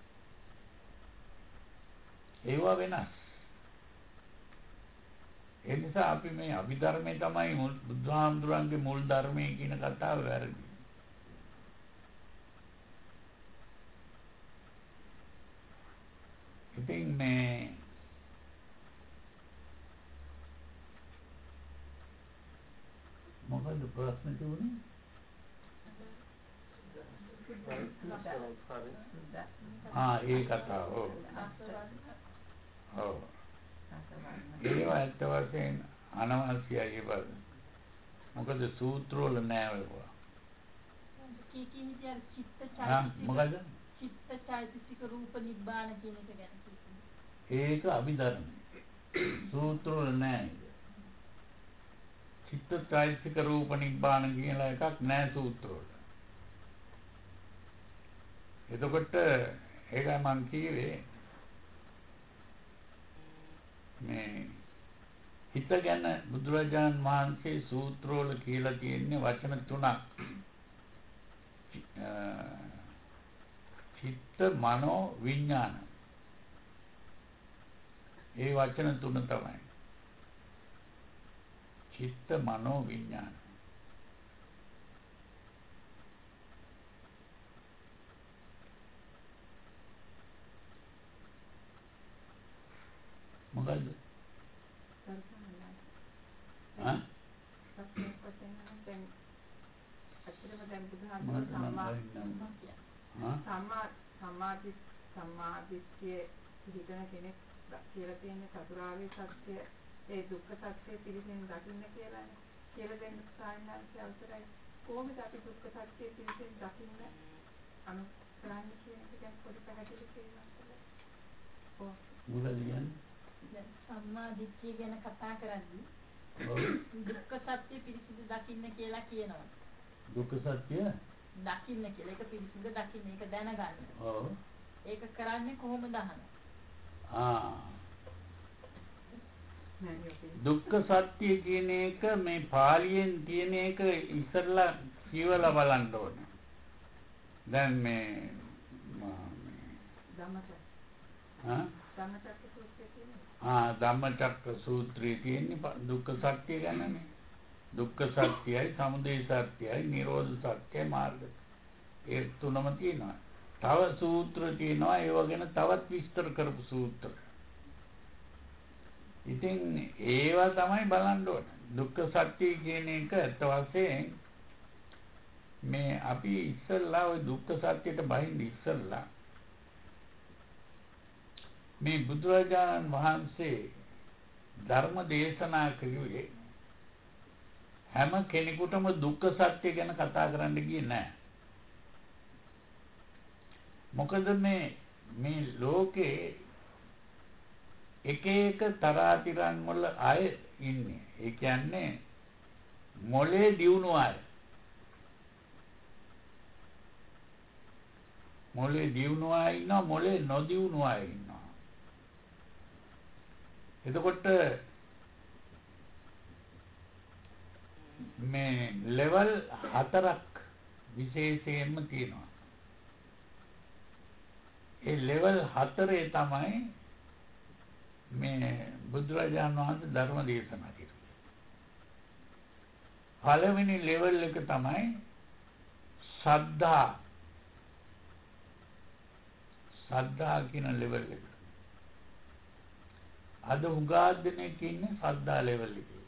[SPEAKER 1] ඒවා වෙනස්. ඒ නිසා අපි මේ අභිධර්මයේ තමයි බුදුහාමුදුරන්ගේ මුල් ධර්මයේ කියන කතාව වැරදි. ඉතින් මේ මොකද ප්‍රශ්න තිබුණේ? ආ ඒ කතාව. ඔව්. ඔව්. ඒවා ඇත්ත වශයෙන් අනවශ්‍යයි බල. මොකද සූත්‍ර වල නෑ ඒවා.
[SPEAKER 2] කී කී විදියට චිත්ත
[SPEAKER 1] හා
[SPEAKER 2] චෛතසික
[SPEAKER 1] මොකද?
[SPEAKER 2] චිත්ත චෛතසික රූප නිබ්බාන කියන එක ගැන කිව්වා.
[SPEAKER 1] ඒක අභිධර්ම. සූත්‍ර වල නෑ. චිත්ත චෛතසික රූප නිබ්බාන කියලා එකක් නෑ සූත්‍ර වල. එතකොට ඒකයි මම කිව්වේ මේ හිත ගැන බුදුරජාණන් වහන්සේ සූත්‍රවල කියලා තියෙන්නේ වචන තුනක්. චිත්ත මනෝ විඥාන. ඒ වචන තුන තමයි. චිත්ත මනෝ විඥාන. මොකද්ද? හා?
[SPEAKER 3] සම්මා සමාධි සමාධිත්‍ය හිතන කෙනෙක් කියලා තියෙන චතුරාර්ය සත්‍ය ඒ දුක්ඛ සත්‍ය පිළිසින් දකින්න කියලානේ. කියලා දෙන්න සායනාංශය අවසරයි. කොහොමද අපි දුක්ඛ සත්‍ය පිළිසින් දකින්න අනුකරන්නේ කියන එක ගැන පොඩි පැහැදිලි කිරීමක් කළා. ඔව්.
[SPEAKER 1] මොකද කියන්නේ?
[SPEAKER 2] සම්මා දිට්ඨිය ගැන කතා කරද්දී දුක්ඛ සත්‍ය පිරිසිදු දකින්න කියලා කියනවා.
[SPEAKER 1] දුක්ඛ සත්‍ය
[SPEAKER 2] දකින්න කියලා. ඒක පිරිසිදු දකින්න. ඒක දැනගන්න.
[SPEAKER 1] ඔව්.
[SPEAKER 2] ඒක කරන්නේ කොහොමද අහනවා?
[SPEAKER 1] ආ. දුක්ඛ සත්‍ය කියන එක මේ පාලියෙන් තියෙන එක ඉස්සරලා කියවලා බලන්න ඕනේ. දැන් මේ
[SPEAKER 3] ධම්මචක්ක.
[SPEAKER 1] හා?
[SPEAKER 3] ධම්මචක්ක සූත්‍රයේ තියෙනවා.
[SPEAKER 1] ආ ධම්මචක්ක සූත්‍රයේ තියෙන දුක්ඛ සත්‍ය ගැනනේ. දුක්ඛ සත්‍යයි, සමුදය සත්‍යයි, නිරෝධ සත්‍යයි, මාර්ග. ඒ තුනම තියෙනවා. තව සූත්‍ර තියෙනවා ඒව ගැන තවත් විස්තර කරපු සූත්‍ර. ඉතින් ඒවා තමයි බලන්න ඕනේ. දුක්ඛ සත්‍ය කියන එක අත් වශයෙන් මේ අපි ඉස්සල්ලා ওই දුක්ඛ සත්‍යයට බහින්න ඉස්සල්ලා මේ බුදුරජාණන් වහන්සේ ධර්ම දේශනා කරුවේ හැම කෙනෙකුටම දුක්ඛ සත්‍ය ගැන කතා කරන්න ගියේ නැහැ. මොකද මේ මේ ලෝකේ එක එක තරාතිරන් වල අය ඉන්නේ. ඒ කියන්නේ මොලේ දියුණු අය. මොලේ දියුණු අය ඉන්නවා, මොලේ නොදියුණු අය ඉන්නවා. එතකොට මේ ලෙවල් හතරක් විශේෂයෙන්ම තියෙනවා. ඒ ලෙවල් හතරේ තමයි මේ බුදුරජාණන් වහන්සේ ධර්ම දේශනා කළේ. පළවෙනි ලෙවල් එක තමයි ශ්‍රද්ධා. ශ්‍රද්ධා කියන ලෙවල් එක. අද උගා දෙනෙක් ඉන්නේ ශ්‍රද්ධා ලෙවල් එකේ.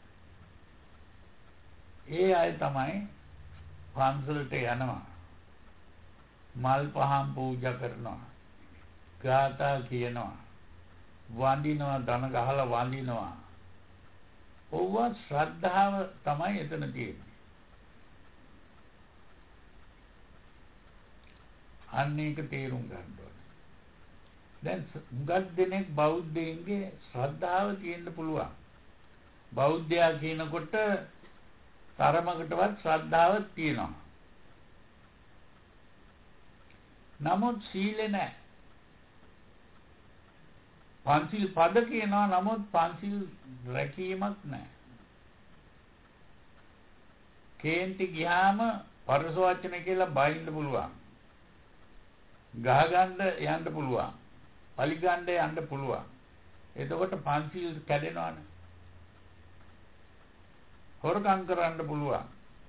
[SPEAKER 1] ඒ අය තමයි පන්සලට යනවා. මල් පහන් පූජා කරනවා. ගාථා කියනවා. වඳිනවා, ධන ගහලා වඳිනවා. ඔව්ව ශ්‍රද්ධාව තමයි එතන තියෙන්නේ. අන්න ඒක තේරුම් ගන්න ඕනේ. දැන් හුඟක් දෙනෙක් බෞද්ධයින්ගේ ශ්‍රද්ධාව තියෙන්න පුළුවන්. බෞද්ධයා කියනකොට තරමකටවත් ශ්‍රද්ධාවක් තියෙනවා. නමුත් සීලේ නැහැ. පන්සිල් පද කියනවා, නමුත් පන්සිල් රැකීමක් නැහැ. කේන්ති ගියාම පරස වචන කියලා බයින්න පුළුවන්. ගහ ගන්න යන්න පුළුවන්. පලි ගන්න යන්න පුළුවන්. එතකොට පන්සිල් කැඩෙනවනේ. හොරකම් කරන්න පුළුවන්.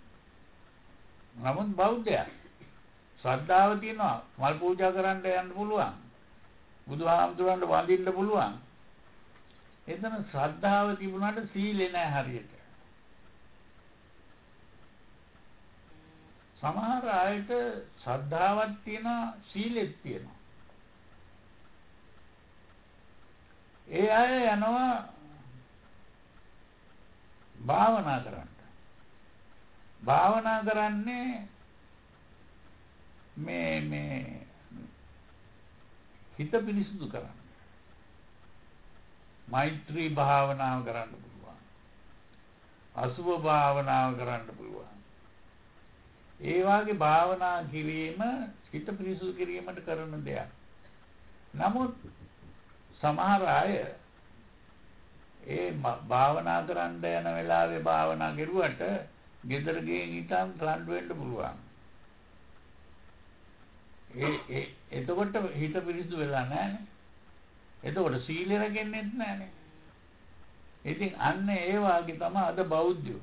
[SPEAKER 1] නමුත් බෞද්ධයා ශ්‍රද්ධාව තියෙනවා. මල් පූජා කරන්න යන්න පුළුවන්. බුදුහාමුදුරන්ට වඳින්න පුළුවන්. එතන ශ්‍රද්ධාව තිබුණාට සීලේ නැහැ හරියට. සමහර අයට ශ්‍රද්ධාවක් තියෙනවා, සීලෙත් තියෙනවා. ඒ අය යනවා භාවනා කරන්න. භාවනා කරන්නේ මේ මේ හිත පිරිසිදු කරන්න. මෛත්‍රී භාවනාව කරන්න පුළුවන්. අසුභ භාවනාව කරන්න පුළුවන්. ඒ වාගේ භාවනා කිරීම හිත පිරිසිදු කිරීමට කරන දෙයක්. නමුත් සමහර අය ඒ භාවනා කරන්න යන වෙලාවේ භාවනා කරුවට ගෙදර ගිහින් හිටන් රණ්ඩු වෙන්න පුළුවන්. ඒ ඒ එතකොට හිත පිරිසිදු වෙලා නැහැනේ. එතකොට සීලය රැකෙන්නේත් නැහැනේ. ඉතින් අන්න ඒ වාගේ තමයි අද බෞද්ධයෝ.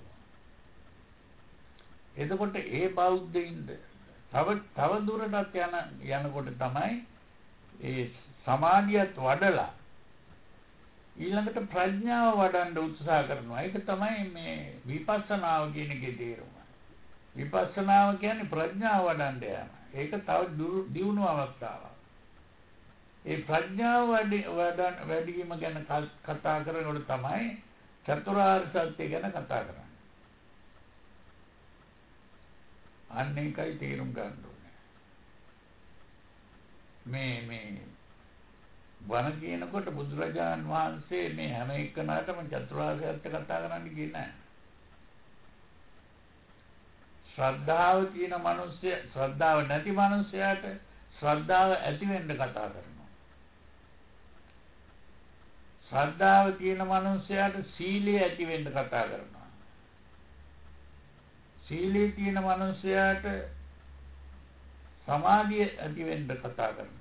[SPEAKER 1] එතකොට ඒ බෞද්ධයින්ද තව තව දුරටත් යන යනකොට තමයි ඒ සමාධියත් වඩලා ඊළඟට ප්‍රඥාව වඩන්න උත්සාහ කරනවා. ඒක තමයි මේ විපස්සනාව කියන එකේ තේරුම. විපස්සනාව කියන්නේ ප්‍රඥාව වඩන්න යන. ඒක තව දියුණු අවස්ථාවක්. ඒ ප්‍රඥාව වැඩි වැඩි වීම ගැන කතා කරනකොට තමයි චතුරාර්ය සත්‍ය ගැන කතා කරන්නේ. අන්න ඒකයි තේරුම් ගන්න ඕනේ. මේ මේ වන කියනකොට බුදුරජාණන් වහන්සේ මේ හැම එකනටම චතුරාර්ය සත්‍ය කතා කරන්න ගියේ නැහැ. ශ්‍රද්ධාව තියෙන මිනිස්සය ශ්‍රද්ධාව නැති මිනිස්සයාට ශ්‍රද්ධාව ඇති වෙන්න කතා කරනවා. ශ්‍රද්ධාව තියෙන මිනිස්සයාට සීලය ඇති වෙන්න කතා කරනවා. සීලය තියෙන මිනිස්සයාට සමාධිය ඇති වෙන්න කතා කරනවා.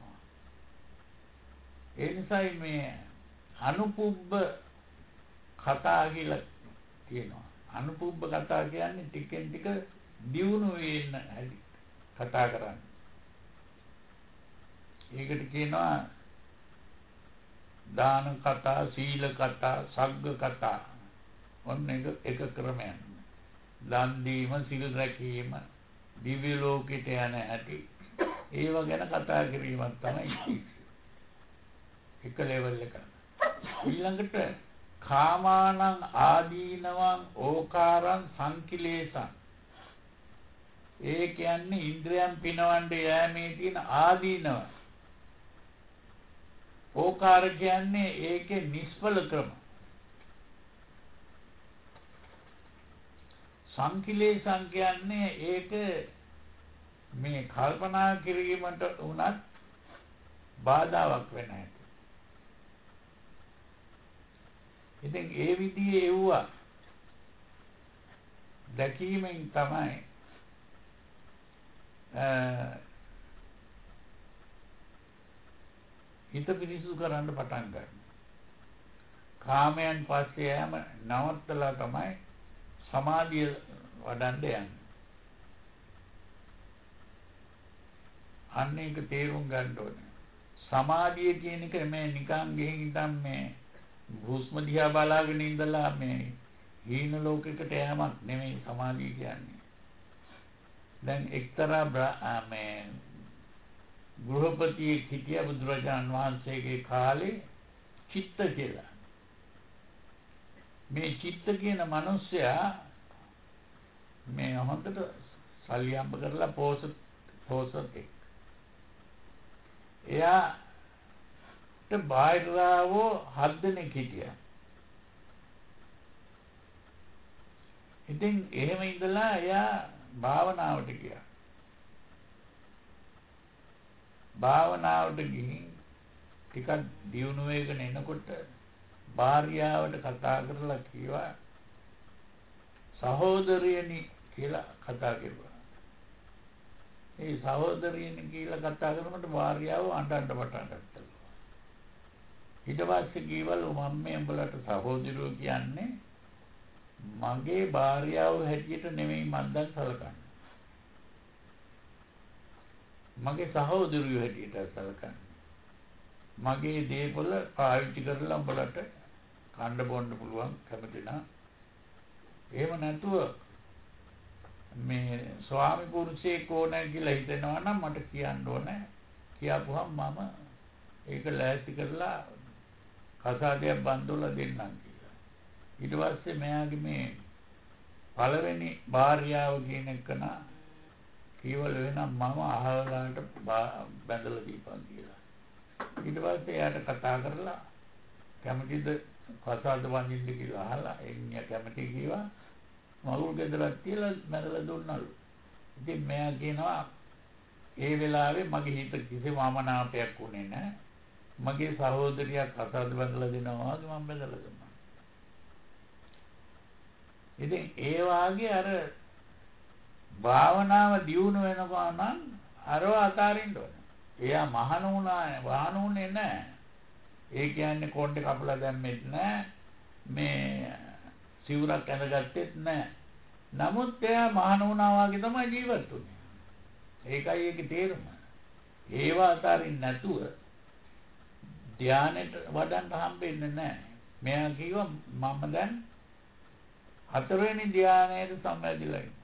[SPEAKER 1] ඒ නිසායි මේ අනුපුබ්බ කතා කියලා කියනවා. අනුපුබ්බ කතා කියන්නේ ටිකෙන් ටික දියුණු වෙන්න හැටි කතා කරන්නේ. ඒකට කියනවා දාන කතා, සීල කතා, සග්ග කතා. ඔන්න එක එක ක්‍රමයක්. දන් දීම, සීල රැකීම, දිව්‍ය ලෝකෙට යන හැටි. ඒව ගැන කතා කිරීමක් තමයි එක ලෙවල් එක. ඊළඟට කාමානං ආදීනවං ඕකාරං සංකිලේසං. ඒ කියන්නේ ඉන්ද්‍රයන් පිනවන්න යෑමේ තියෙන ආදීනව. ඕකාර කියන්නේ ඒකේ නිෂ්ඵල ක්‍රම. සංකිලේසං කියන්නේ ඒක මේ කල්පනා කිරීමට උනත් බාධාවක් වෙන හැටි. ඉතින් ඒ විදිහේ එව්වා දැකීමෙන් තමයි හිත පිරිසිදු කරන්න පටන් ගන්න. කාමයන් පස්සේ යෑම නවත්තලා තමයි සමාධිය වඩන්න යන්නේ. අන්න ඒක තේරුම් ගන්න ඕනේ. සමාධිය කියන එක මේ නිකන් ගෙහින් ඉඳන් මේ හුස්ම දිහා බලාගෙන ඉඳලා මේ හීන ලෝකයකට යෑමක් නෙමෙයි සමාධිය කියන්නේ. දැන් එක්තරා මේ ගෘහපතියෙක් හිටියා බුදුරජාණන් වහන්සේගේ කාලේ චිත්ත කියලා. මේ චිත්ත කියන මිනිස්සයා මේ හොඳට සල්ලි හම්බ කරලා පෝසත් පෝසතෙක්. එයාට බාහිරවෝ හත් දෙනෙක් හිටියා. ඉතින් එහෙම ඉඳලා එයා භාවනාවට ගියා. භාවනාවට ගිහින් ටිකක් දියුණු වෙගෙන එනකොට භාර්යාවට කතා කරලා කිව්වා සහෝදරියනි කියලා කතා කරුවා. ඒ සහෝදරියනි කියලා කතා කරනකොට භාර්යාව අඬන්න පටන් ගත්තා. ඊට පස්සේ කිව්වලු මම මේ උඹලට සහෝදරියෝ කියන්නේ මගේ භාර්යාව හැටියට නෙමෙයි මම දැන් සලකන්නේ. මගේ සහෝදරියෝ හැටියට සලකන්නේ. මගේ දේපොළ පාවිච්චි කරලා උඹලට කන්න බොන්න පුළුවන් කැමති නම් එහෙම නැතුව මේ ස්වාමි පුරුෂයෙක් ඕනේ කියලා හිතනවා නම් මට කියන්න ඕනේ. කියපුවම මම ඒක ලෑස්ති කරලා කසාදයක් බඳුලා දෙන්නම් කියලා. ඊට පස්සේ මෙයාගේ මේ පළවෙනි භාර්යාව කියන එක නා කීවල වෙනම් මම අහවලාට බඳලා දීපන් කියලා. ඊට පස්සේ එයාට කතා කරලා කැමතිද කසාද වඳින්න කියලා අහලා එන්නේ කැමති කිව්වා. මගුල් ගෙදරක් තියලා මැදලා දුන්නලු. ඉතින් මෙයා කියනවා ඒ වෙලාවේ මගේ හිත කිසිම අමනාපයක් වුණේ නැහැ. මගේ සහෝදරියක් කසාද බඳලා දෙනවා වගේ මම බඳලා දුන්නා. ඉතින් ඒ වාගේ අර භාවනාව දියුණු වෙනවා නම් අරව අතාරින්න ඕනේ. එයා මහාන වුණා වහනුනේ නැහැ. ඒ කියන්නේ කොණ්ඩේ කපලා දැම්මෙත් නැහැ. මේ සිවුරක් ඇඳගත්තෙත් නැහැ. නමුත් එයා මහාන වුණා වගේ තමයි ජීවත් වුනේ. ඒකයි ඒකේ තේරුම. ඒව අතාරින්න නැතුව ධානයට වඩන්න හම්බෙන්නේ නැහැ. මෙයා කිව්වා මම දැන් හතරවෙනි ධානයට සම්බන්ධිලා ඉන්නවා.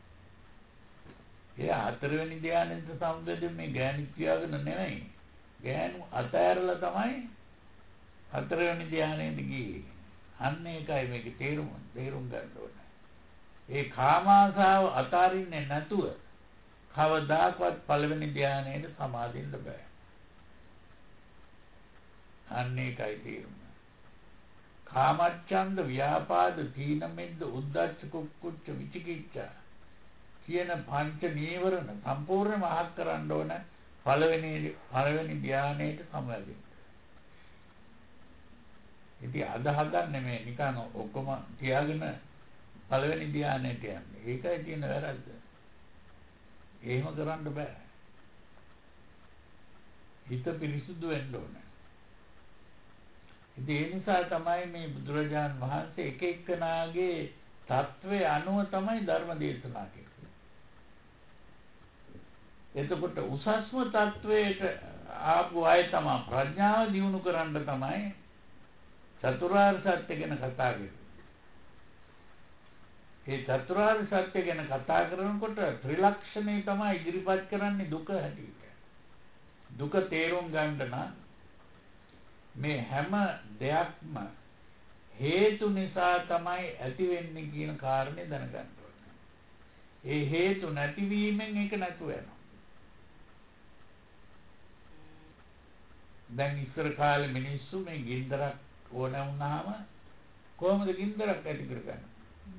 [SPEAKER 1] එයා හතරවෙනි ධානයට සම්බන්ධ මේ ගෑණි කියාගෙන නෙමෙයි. ගෑනු අතෑරලා තමයි හතරවෙනි ධානයට ගියේ. අන්න ඒකයි මේකේ තේරුම තේරුම් ගන්න ඕනේ. ඒ කාම ආසාව අතාරින්නේ නැතුව කවදාකවත් පළවෙනි ධානයට සමාදින්න බෑ. අන්න ඒකයි තේරුම. කාමච්ඡන්ද ව්‍යාපාද තීන මිද්ද උද්ධච්ච කුක්කුච්ච විචිකිච්ඡා කියන පංච නීවරණ සම්පූර්ණයෙන්ම අහක් කරන්න ඕන පළවෙනි පළවෙනි ධානයට සමවැදෙන්න. ඉතින් අද හදන්නේ මේ නිකන් ඔක්කොම තියාගෙන පළවෙනි ධානයට යන්නේ. ඒකයි තියෙන වැරද්ද. එහෙම කරන්න බෑ. හිත පිරිසුදු වෙන්න ඕනේ. ඉතින් ඒ නිසා තමයි මේ බුදුරජාන් වහන්සේ එක එක්කනාගේ තත්ත්වය අනුව තමයි ධර්ම දේශනා කළේ. එතකොට උසස්ම තත්ත්වයට ආපු අය තමයි ප්‍රඥාව දියුණු කරන්න තමයි චතුරාර්ය සත්‍ය ගැන කතා කරන්නේ. ඒ චතුරාර්ය සත්‍ය ගැන කතා කරනකොට ත්‍රිලක්ෂණේ තමයි ඉදිරිපත් කරන්නේ දුක හැටියට. දුක තේරුම් ගන්න නම් මේ හැම දෙයක්ම හේතු නිසා තමයි ඇති වෙන්නේ කියන කාරණේ දැනගන්න ඕනේ. ඒ හේතු නැතිවීමෙන් ඒක නැතුව යනවා. දැන් ඉස්සර කාලේ මිනිස්සු මේ ගින්දරක් ඕන වුණාම කොහොමද ගින්දරක් ඇති කරගන්නේ?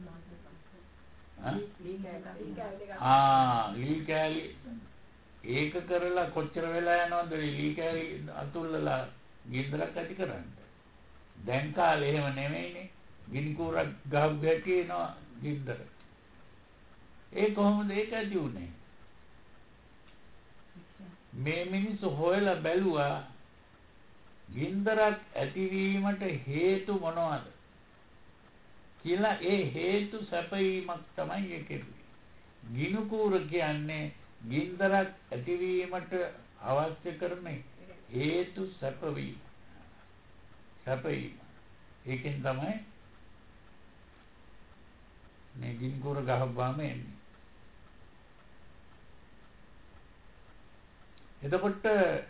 [SPEAKER 1] ආ ලී කෑලි ඒක කරලා කොච්චර වෙලා යනවද ලී කෑලි අතුල්ලලා ගින්දරක් ඇති කරන්නේ. දැන් කාලේ එහෙම නෙමෙයිනේ. ගිනි කූරක් ගහපු ගැටි එනවා ගින්දර. ඒ කොහොමද ඒක ඇති උනේ? මේ මිනිස්සු හොයලා බැලුවා ගින්දරක් ඇතිවීමට හේතු මොනවද කියලා ඒ හේතු සැපයීමක් තමයි ඒ කෙරුවේ. ගිනි කූර කියන්නේ ගින්දරක් ඇතිවීමට අවශ්‍ය කරන හේතු සැපවීම. සැපයීම. ඒකෙන් තමයි මේ ගිනි කූර ගහපුවාම එන්නේ. එතකොට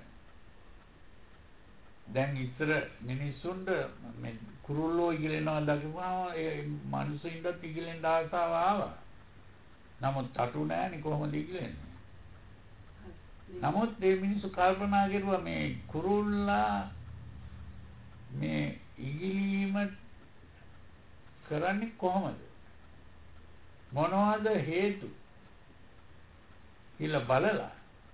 [SPEAKER 1] දැන් ඉස්සර මිනිස්සුන්ට මේ කුරුල්ලෝ ඉගලෙනවා දැකපුවාම ඒ මිනිස්සුන්ට ඉගලෙන්න ආසාව ආවා. නමුත් තටු නැහැනේ කොහොමද ඉගලෙන්නේ? නමුත් මේ මිනිස්සු කල්පනා කරුවා මේ කුරුල්ලා මේ ඉගලීම කරන්නේ කොහොමද? මොනවද හේතු? කියලා බලලා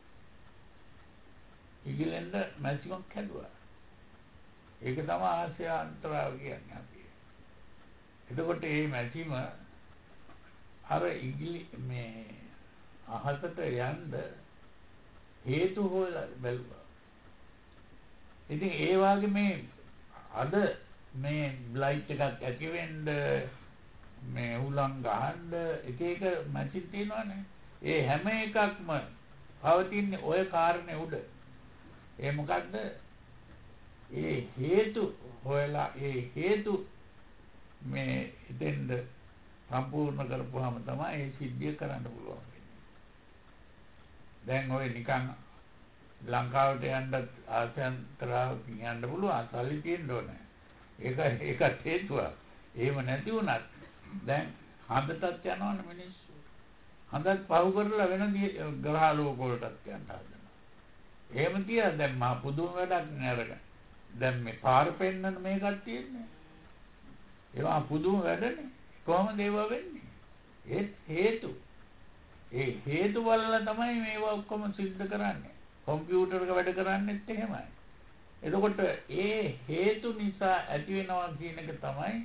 [SPEAKER 1] ඉගලෙන්න මැසිමක් හැදුවා. ඒක තමයි ආශ්‍රය අන්තරාව කියන්නේ අපි. එතකොට මේ මැසිම අර ඉගිලි මේ අහසට යන්න හේතු හොයලා බැලුවා. ඉතින් ඒ වගේ මේ අද මේ ලයිට් එකක් ඇති වෙන්න මේ උලං ගහන්න එක එක මැෂින් තියෙනවානේ. ඒ හැම එකක්ම පවතින්නේ ওই කාරණේ උඩ. ඒ මොකද්ද? ඒ හේතු හොයලා ඒ හේතු මේ ඉතින්ද සම්පූර්ණ කරපුවාම තමයි ඒ සිද්ධිය කරන්න පුළුවන් වෙන්නේ. දැන් ඔය නිකන් ලංකාවට යන්න ආසන්තරාවක් යන්න පුළුවන් සල්ලි තියෙන්න ඕනේ. ඒක ඒකත් හේතුවක්. එහෙම නැති වුණත් දැන් හඳටත් යනවනේ මිනිස්සු. හඳත් පහු කරලා වෙන ග්‍රහ ලෝක වලටත් යන්න හදනවා. එහෙම කියලා දැන් මා පුදුම වැඩක් නෑරගෙන. දැන් මේ පාර පෙන්නන මේකක් තියෙන්නේ. ඒවා පුදුම වැඩනේ. කොහොමද ඒවා වෙන්නේ? ඒ හේතු. ඒ හේතු වල තමයි මේවා ඔක්කොම සිද්ධ කරන්නේ. කම්පියුටර් එක වැඩ කරන්නේත් එහෙමයි. එතකොට ඒ හේතු නිසා ඇති වෙනවා කියන එක තමයි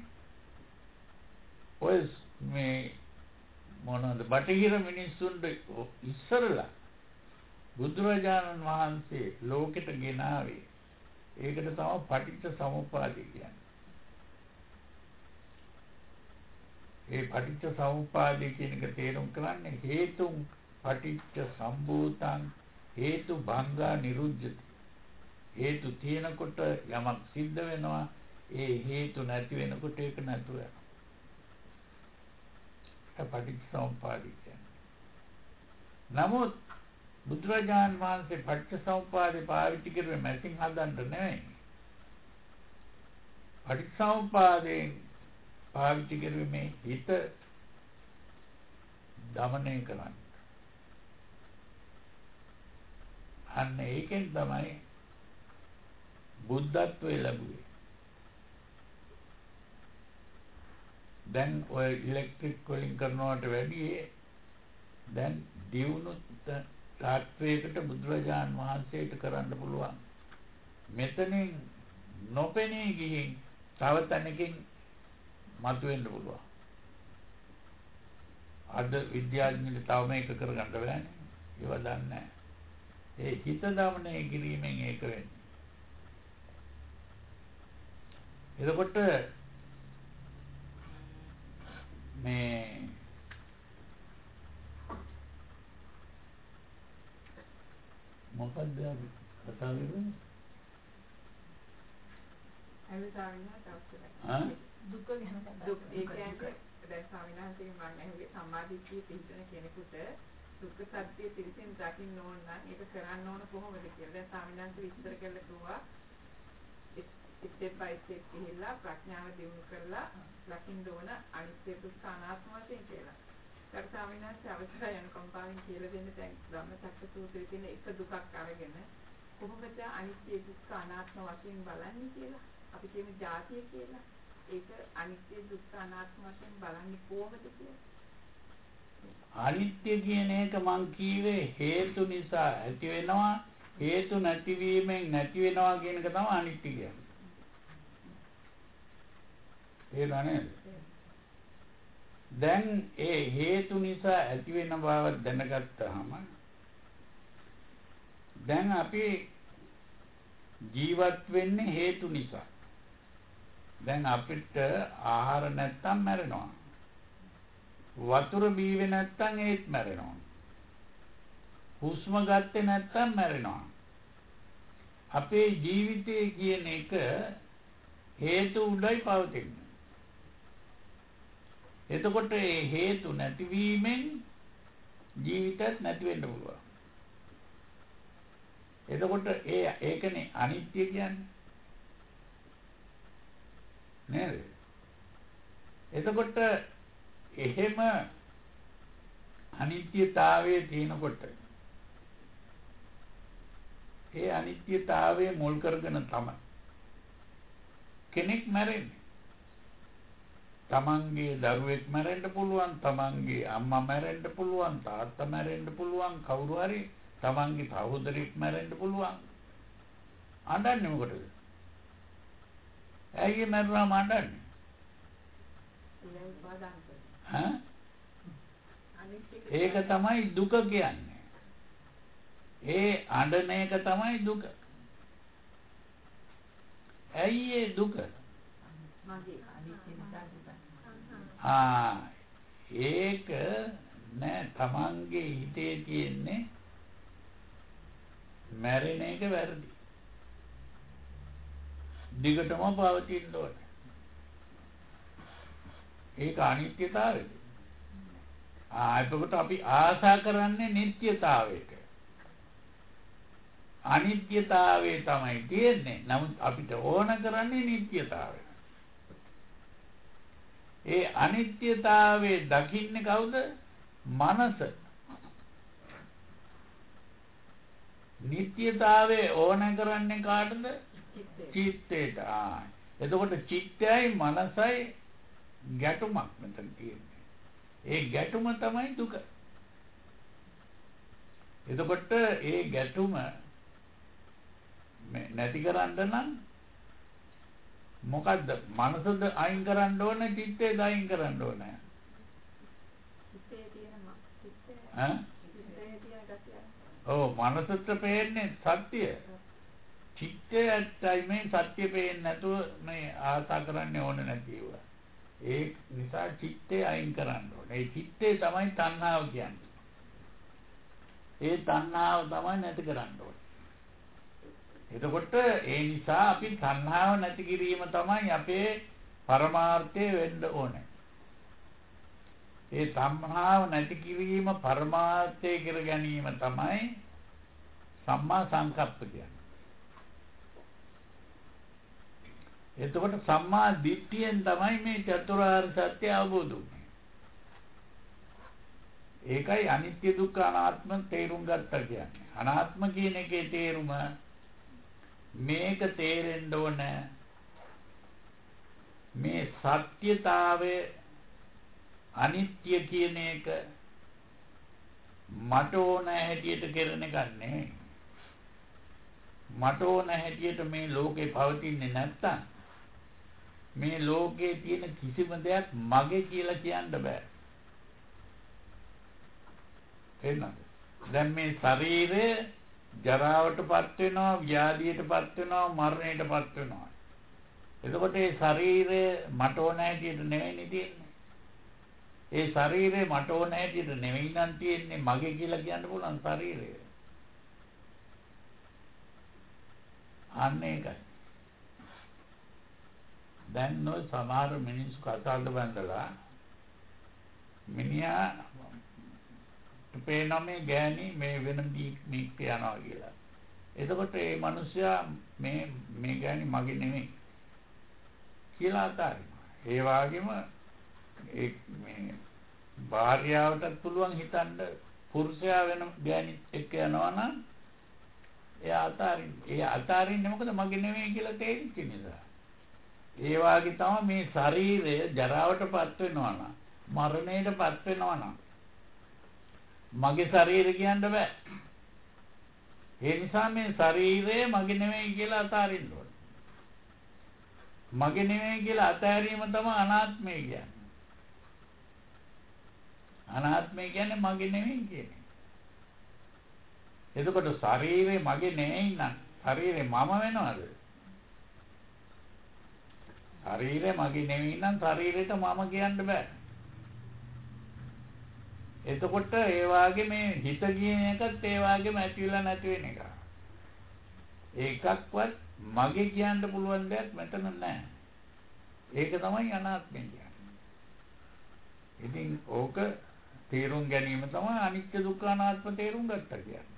[SPEAKER 1] ඔය මේ මොනවාද බටහිර මිනිස්සුන්ට ඉස්සරලා බුදුරජාණන් වහන්සේ ලෝකෙට ගෙනාවේ. ඒකට තමයි පටිච්ච සමුප්පාදය කියන්නේ. ඒ පටිච්ච සමුප්පාදය කියන එක තේරුම් කරන්නේ හේතුන් පටිච්ච සම්භූතං හේතු භංගා නිරුද්ධති. හේතු තියෙනකොට යමක් සිද්ධ වෙනවා. ඒ හේතු නැති වෙනකොට ඒක නැතු වෙනවා. ඒ පටිච්ච සමුප්පාදය කියන්නේ. නමුත් බුදුරජාණන් වහන්සේ පටිච්ච සමුප්පාදේ පාවිච්චි කරුවේ මැෂින් හදන්න නෙවෙයි. පටිච්ච සමුප්පාදයෙන් පාවිච්චි කරුවේ මේ හිත දමනය කරන්න. අන්න ඒකෙන් තමයි බුද්ධත්වය ලැබුවේ. දැන් ඔය ඉලෙක්ට්‍රික් වලින් කරනවට වැඩිය දැන් දියුණු තාත්වයකට බුදුරජාණන් වහන්සේට කරන්න පුළුවන්. මෙතනින් නොපෙනී ගිහින් තව තැනකින් මතුවෙන්න පුළුවන්. අද විද්‍යාඥයන්ට තව මේක කරගන්න බෑනේ. ඒව දන්නේ නැහැ. ඒ හිත දමනය කිරීමෙන් ඒක වෙන්නේ. එතකොට මේ මොකක්ද කතා කරන්නේ?
[SPEAKER 3] අවිතාවිනා තවසරයි.
[SPEAKER 1] ආ
[SPEAKER 2] දුක ගැන
[SPEAKER 3] දුක් ඒ කියන්නේ දැන් ස්වාමිනාන්සේගෙන් මම ඇහුවේ සම්මාදිට්ඨිය පිළිතුර කෙනෙකුට දුක්ඛ සත්‍ය පිළිසින් දකින්න ඕන නම් ඒක කරන්න ඕන කොහොමද කියලා. දැන් ස්වාමිනාන්සේ විස්තර කරලා කිව්වා ස්ටෙප් බයි ස්ටෙප් ගිහිල්ලා ප්‍රඥාව දියුණු කරලා ලකින්න ඕන අනිත්‍ය දුක්ඛ අනාත්ම වශයෙන් කියලා. ඒකට ස්වාමිනාන්සේ අවශ්‍යයි අනුකම්පාවෙන් කියලා දෙන්න දැන් ධම්මචක්ක සූත්‍රයේ තියෙන එක දුකක් අරගෙන කොහොමද අනිත්‍ය දුක්ඛ අනාත්ම වශයෙන් බලන්නේ කියලා. අපි කියමු ජාතිය කියලා. ඒක අනිත්‍ය දුක්ඛ අනාත්ම වශයෙන් බලන්නේ කොහොමද කියලා.
[SPEAKER 1] අනිත්‍ය කියන එක මං කීවේ හේතු නිසා ඇති වෙනවා හේතු නැතිවීමෙන් නැති වෙනවා කියන එක තමයි අනිත්‍ය කියන්නේ. ඒක නේද? දැන් ඒ හේතු නිසා ඇති වෙන බව දැනගත්තාම දැන් අපි ජීවත් වෙන්නේ හේතු නිසා. දැන් අපිට ආහාර නැත්තම් මැරෙනවා. වතුර බීවේ නැත්තම් ඒත් මැරෙනවා. හුස්ම ගත්තේ නැත්තම් මැරෙනවා. අපේ ජීවිතය කියන එක හේතු උඩයි පවතින්නේ. එතකොට මේ හේතු නැතිවීමෙන් ජීවිතත් නැති වෙන්න පුළුවන්. එතකොට ඒ ඒකනේ අනිත්‍ය කියන්නේ. නේද? එතකොට එහෙම අනිත්‍යතාවයේ තියෙනකොට ඒ අනිත්‍යතාවයේ මුල් කරගෙන තමයි කෙනෙක් මැරෙන්නේ. තමන්ගේ දරුවෙක් මැරෙන්න පුළුවන්, තමන්ගේ අම්මා මැරෙන්න පුළුවන්, තාත්තා මැරෙන්න පුළුවන්, කවුරු හරි තමන්ගේ සහෝදරයෙක් මැරෙන්න පුළුවන්. අඬන්නේ මොකටද? ඇයි මැරුණාම අඬන්නේ? ඈ? ඒක තමයි දුක කියන්නේ. ඒ අඬන එක තමයි දුක. ඇයි ඒ දුක? ආ ඒක නෑ තමන්ගේ හිතේ තියෙන්නේ මැරෙන එක වැරදි. දිගටම පවතින්න ඕනේ. ඒක අනිත්‍යතාවයද? ආ එතකොට අපි ආශා කරන්නේ නිට්ටයතාවයට. අනිත්‍යතාවය තමයි තියෙන්නේ. නමුත් අපිට ඕන කරන්නේ නිට්ටයතාවය. ඒ අනිත්‍යතාවයේ දකින්නේ කවුද? මනස. නිට්ටයතාවයේ ඕන කරන්නේ කාටද? චිත්තයට. ආ එතකොට චිත්තයයි මනසයි ගැටුමක් මෙතන තියෙන්නේ. ඒ ගැටුම තමයි දුක. එතකොට ඒ ගැටුම නැති කරන්න නම් මොකද්ද? මනසද අයින් කරන්න ඕනේ, චිත්තේද අයින් කරන්න ඕනේ?
[SPEAKER 3] චිත්තේ තියෙන චිත්තේ
[SPEAKER 1] ඈ?
[SPEAKER 3] චිත්තේ තියෙන ගැතිය.
[SPEAKER 1] ඔව් මනසට පේන්නේ සත්‍ය. චිත්තයයි මේ සත්‍ය පේන්නේ නැතුව මේ ආසා කරන්නේ ඕනේ නැතිව. ඒ නිසා චිත්තේ අයින් කරන්න ඕනේ. ඒ චිත්තේ තමයි තණ්හාව කියන්නේ. ඒ තණ්හාව තමයි නැති කරන්න ඕනේ. එතකොට ඒ නිසා අපි තණ්හාව නැති කිරීම තමයි අපේ පරමාර්ථය වෙන්න ඕනේ. ඒ තණ්හාව නැති කිරීම පරමාර්ථය කර ගැනීම තමයි සම්මා සංකප්ප කියන්නේ. එතකොට සම්මා දිට්ඨියෙන් තමයි මේ චතුරාර්ය සත්‍ය අවබෝධ වෙන්නේ. ඒකයි අනිත්‍ය දුක්ඛ අනාත්ම තේරුම් ගත්තා කියන්නේ. අනාත්ම කියන එකේ තේරුම මේක තේරෙන්න ඕන මේ සත්‍යතාවය අනිත්‍ය කියන එක මට ඕන හැටියට කරන එකක් නෙවෙයි. මට ඕන හැටියට මේ ලෝකේ පවතින්නේ නැත්තම් මේ ලෝකේ තියෙන කිසිම දෙයක් මගේ කියලා කියන්න බෑ. එන්නද? දැන් මේ ශරීරය ජරාවටපත් වෙනවා, ව්‍යාධියටපත් වෙනවා, මරණයටපත් වෙනවා. එතකොට මේ ශරීරය මට ඕන හැටියට නෙවෙයි තියෙන්නේ. ඒ ශරීරය මට ඕන හැටියට නෙවෙයි නම් තියෙන්නේ මගේ කියලා කියන්න පුළුවන් ශරීරය. අන්න ඒකයි. දැන් නොයි සමහර මිනිස්සු කතාවද බඳලා මිනිහා පේනවා මේ ගෑණි මේ වෙන මීක් යනවා කියලා. එතකොට මේ මිනිස්සයා මේ මේ ගෑණි මගේ නෙමෙයි කියලා අතාරිනවා. ඒ වගේම ඒ මේ භාර්යාවටත් පුළුවන් හිතන්න පුරුෂයා වෙන ගෑණිත් එක්ක යනවා නම් එයා අතාරින්නේ. ඒ අතාරින්නේ මොකද මගේ නෙමෙයි කියලා තේරිච්ච නිසා. ඒ වගේ තමයි මේ ශරීරය ජරාවටපත් වෙනවා නම් මරණයටපත් වෙනවා නම් මගේ ශරීරය කියන්න බෑ. ඒ නිසා මේ ශරීරය මගේ නෙමෙයි කියලා අතාරින්න ඕනේ. මගේ නෙමෙයි කියලා අතාරීම තමයි අනාත්මය කියන්නේ. අනාත්මය කියන්නේ මගේ නෙමෙයි කියන්නේ. එතකොට ශරීරය මගේ නෙමෙයි නම් ශරීරේ මම වෙනවද? ශරීරේ මගේ නෙවෙයි නම් ශරීරෙට මම කියන්න බෑ. එතකොට ඒ වාගේ මේ හිත කියන එකත් ඒ වාගේම ඇති වෙලා නැති වෙන එක. ඒකක්වත් මගේ කියන්න පුළුවන් දෙයක් මෙතන නැහැ. ඒක තමයි අනාත්මය කියන්නේ. ඉතින් ඕක තේරුම් ගැනීම තමයි අනිත්‍ය දුක්ඛ අනාත්ම තේරුම් ගත්තා කියන්නේ.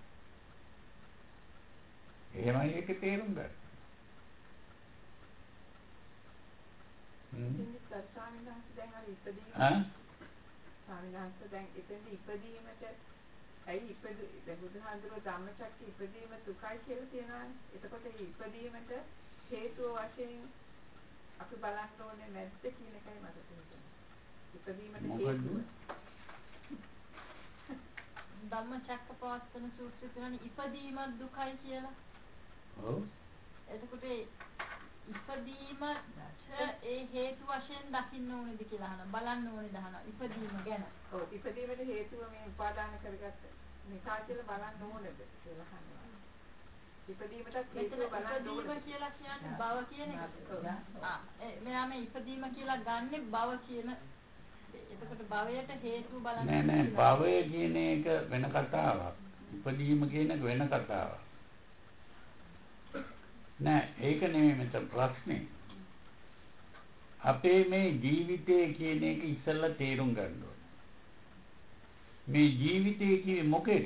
[SPEAKER 1] එහෙමයි ඒක තේරුම් ගන්න.
[SPEAKER 3] ඉතින් ස්වාමීන් වහන්සේ දැන් අර ඉපදීම
[SPEAKER 1] ඈ
[SPEAKER 3] ස්වාමීන් වහන්සේ දැන් එතෙන්ද ඉපදීමට ඇයි ඉපද දැන් බුදුහාඳුරෝ ධම්මචක්ක ඉපදීම දුකයි කියලා තියෙනවානේ. එතකොට මේ ඉපදීමට හේතුව වශයෙන් අපි බලන්න ඕනේ නැද්ද කියන එකයි මට තේරෙන්නේ. ඉපදීමට හේතුව
[SPEAKER 2] ධම්මචක්කපවත්තන සූත්‍රයේ තියෙන ඉපදීම දුකයි කියලා.
[SPEAKER 1] ඔව්.
[SPEAKER 2] එතකොට ඉපදීම ඒ හේතු වශයෙන් දකින්න ඕනේද කියලා අහන බලන්න ඕනේද අහන ඉපදීම ගැන.
[SPEAKER 3] ඔව් ඉපදීමට හේතුව මේ උපාදාන කරගත්ත නිසා කියලා බලන්න ඕනේද කියලා අහනවා. ඉපදීමට හේතුව බලන්න ඕනේද
[SPEAKER 2] කියලා කියන්නේ භව කියන එක. ආ මෙයා මේ ඉපදීම කියලා ගන්නෙ භව කියන. එතකොට භවයට හේතුව බලන්න
[SPEAKER 1] නෑ නෑ භවය කියන එක වෙන කතාවක්. ඉපදීම කියන එක වෙන කතාවක්. නෑ ඒක නෙමෙයි මෙතන ප්‍රශ්නේ. අපේ මේ ජීවිතය කියන එක ඉස්සෙල්ලා තේරුම් ගන්න ඕනේ. මේ ජීවිතය කියන්නේ මොකේද?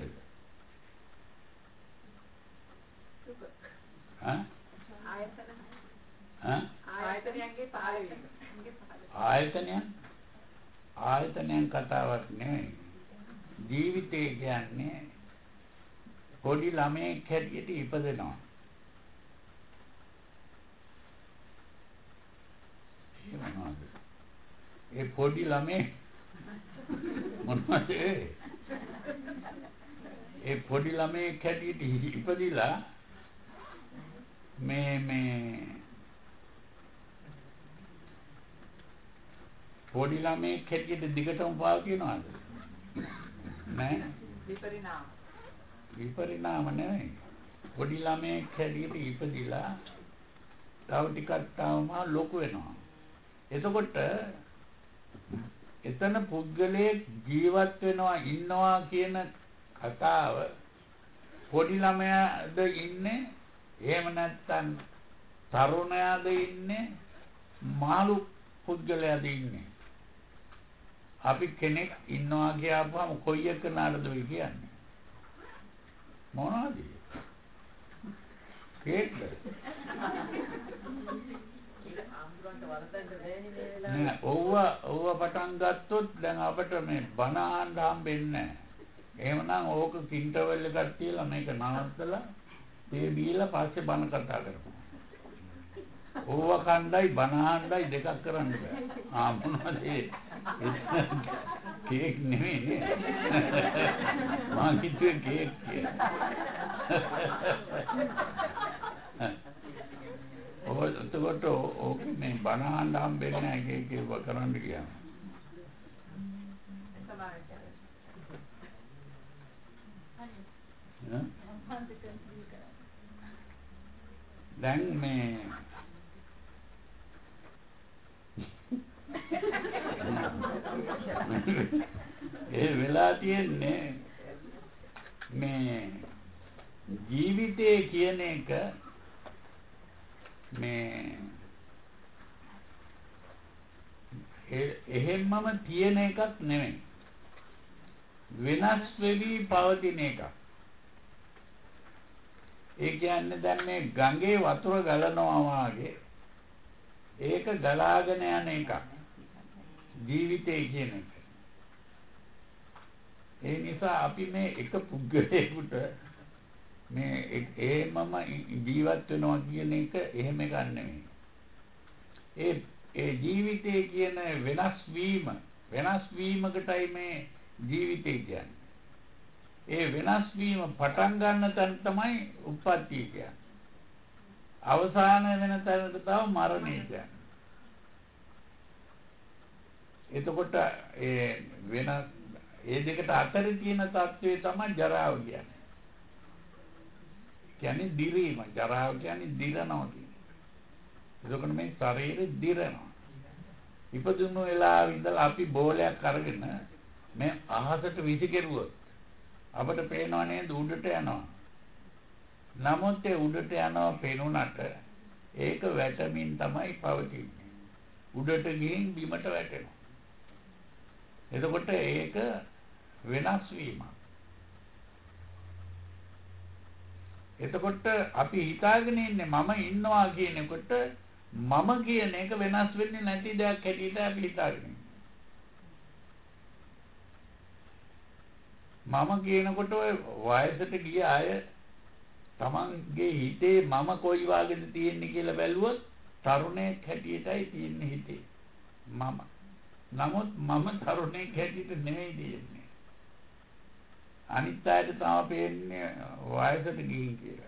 [SPEAKER 1] ඈ
[SPEAKER 3] ආයතන
[SPEAKER 1] ඈ
[SPEAKER 3] ආයතනයන්ගේ පහළ වීම.
[SPEAKER 1] ආයතනයන් ආයතනයන් කතාවක් නෙමෙයි. ජීවිතය කියන්නේ පොඩි ළමයෙක් හැටියට ඉපදෙනවා. ඒ පොඩි ළමේ මොනවද ඒ පොඩි ළමේ කැටියට ඉපදිලා මේ මේ පොඩි ළමේ කැටියට දිගටම පාවිනවද නෑ
[SPEAKER 3] විපරිණාම
[SPEAKER 1] විපරිණාම නෙවෙයි පොඩි ළමේ කැටියට ඉපදිලා තව ටිකක් තවම ලොකු වෙනවා. එතකොට එතන පුද්ගලයේ ජීවත් වෙනවා ඉන්නවා කියන කතාව පොඩි ළමයාද ඉන්නේ එහෙම නැත්නම් තරුණයාද ඉන්නේ මාළු පුද්ගලයාද ඉන්නේ අපි කෙනෙක් ඉන්නවා කියපුවම කොයි එක නාඩද වෙයි කියන්නේ මොනවද කේක්ද නෑ ඔව්ව ඔව්ව පටන් ගත්තොත් දැන් අපිට මේ බණ අහන්න හම්බෙන්නේ නෑ. එහෙමනම් ඕක කින්ටර්වල් එකක් තියලා මේක නවත්තලා තේ බීලා පස්සේ බණ කතා කරමු. ඕව කණ්ඩායි බණ අහන්නයි දෙකක් කරන්න බෑ. ආ මොනවද ඒ කේක් නෙමෙයි නේ. මං කිව්වේ කේක් කියලා. ඔය එතකොට ඕක මේ බණ අහන්න හම්බෙන්නේ නැහැ ඒක ඒක කරන්න කියනවා. දැන් මේ ඒ වෙලා තියෙන්නේ මේ ජීවිතය කියන එක මේ එහෙම්මම තියෙන එකක් නෙමෙයි වෙනස් වෙවි පවතින එකක්. ඒ කියන්නේ දැන් මේ ගඟේ වතුර ගලනවා වගේ ඒක ගලාගෙන යන එකක් ජීවිතය කියන එක. ඒ නිසා අපි මේ එක පුද්ගලයෙකුට මේ එහෙමම ජීවත් වෙනවා කියන එක එහෙම එකක් නෙමෙයි. ඒ ඒ ජීවිතය කියන වෙනස් වීම වෙනස් වීමකටයි මේ ජීවිතය කියන්නේ. ඒ වෙනස් වීම පටන් ගන්න තැන තමයි උප්පත්තිය කියන්නේ. අවසාන වෙන තැනට තමයි මරණය කියන්නේ. එතකොට ඒ වෙන ඒ දෙකට අතර තියෙන තත්ත්වය තමයි ජරාව කියන්නේ. කියන්නේ දිරීම. ජරාව කියන්නේ දිරනවා කියන්නේ. එතකොට මේ ශරීරෙ දිරනවා. ඉපදුණු වෙලාවෙ ඉඳලා අපි බෝලයක් අරගෙන මේ අහසට විසිකරුවොත් අපිට පේනව නේද උඩට යනවා. නමුත් ඒ උඩට යනවා පේනුණාට ඒක වැටමින් තමයි පවතින්නේ. උඩට ගිහින් බිමට වැටෙනවා. එතකොට ඒක වෙනස් වීමක්. එතකොට අපි හිතාගෙන ඉන්නේ මම ඉන්නවා කියනකොට මම කියන එක වෙනස් වෙන්නේ නැති දෙයක් හැටියට අපි හිතාගෙන ඉන්නේ. මම කියනකොට ඔය වයසට ගිය අය තමන්ගේ හිතේ මම කොයි වාගේද තියෙන්නේ කියලා බැලුවොත් තරුණයෙක් හැටියටයි තියෙන්නේ හිතේ මම. නමුත් මම තරුණයෙක් හැටියට නෙමෙයි තියෙන්නේ. අනිත් අයට තමයි පේන්නේ වයසට ගිහින් කියලා.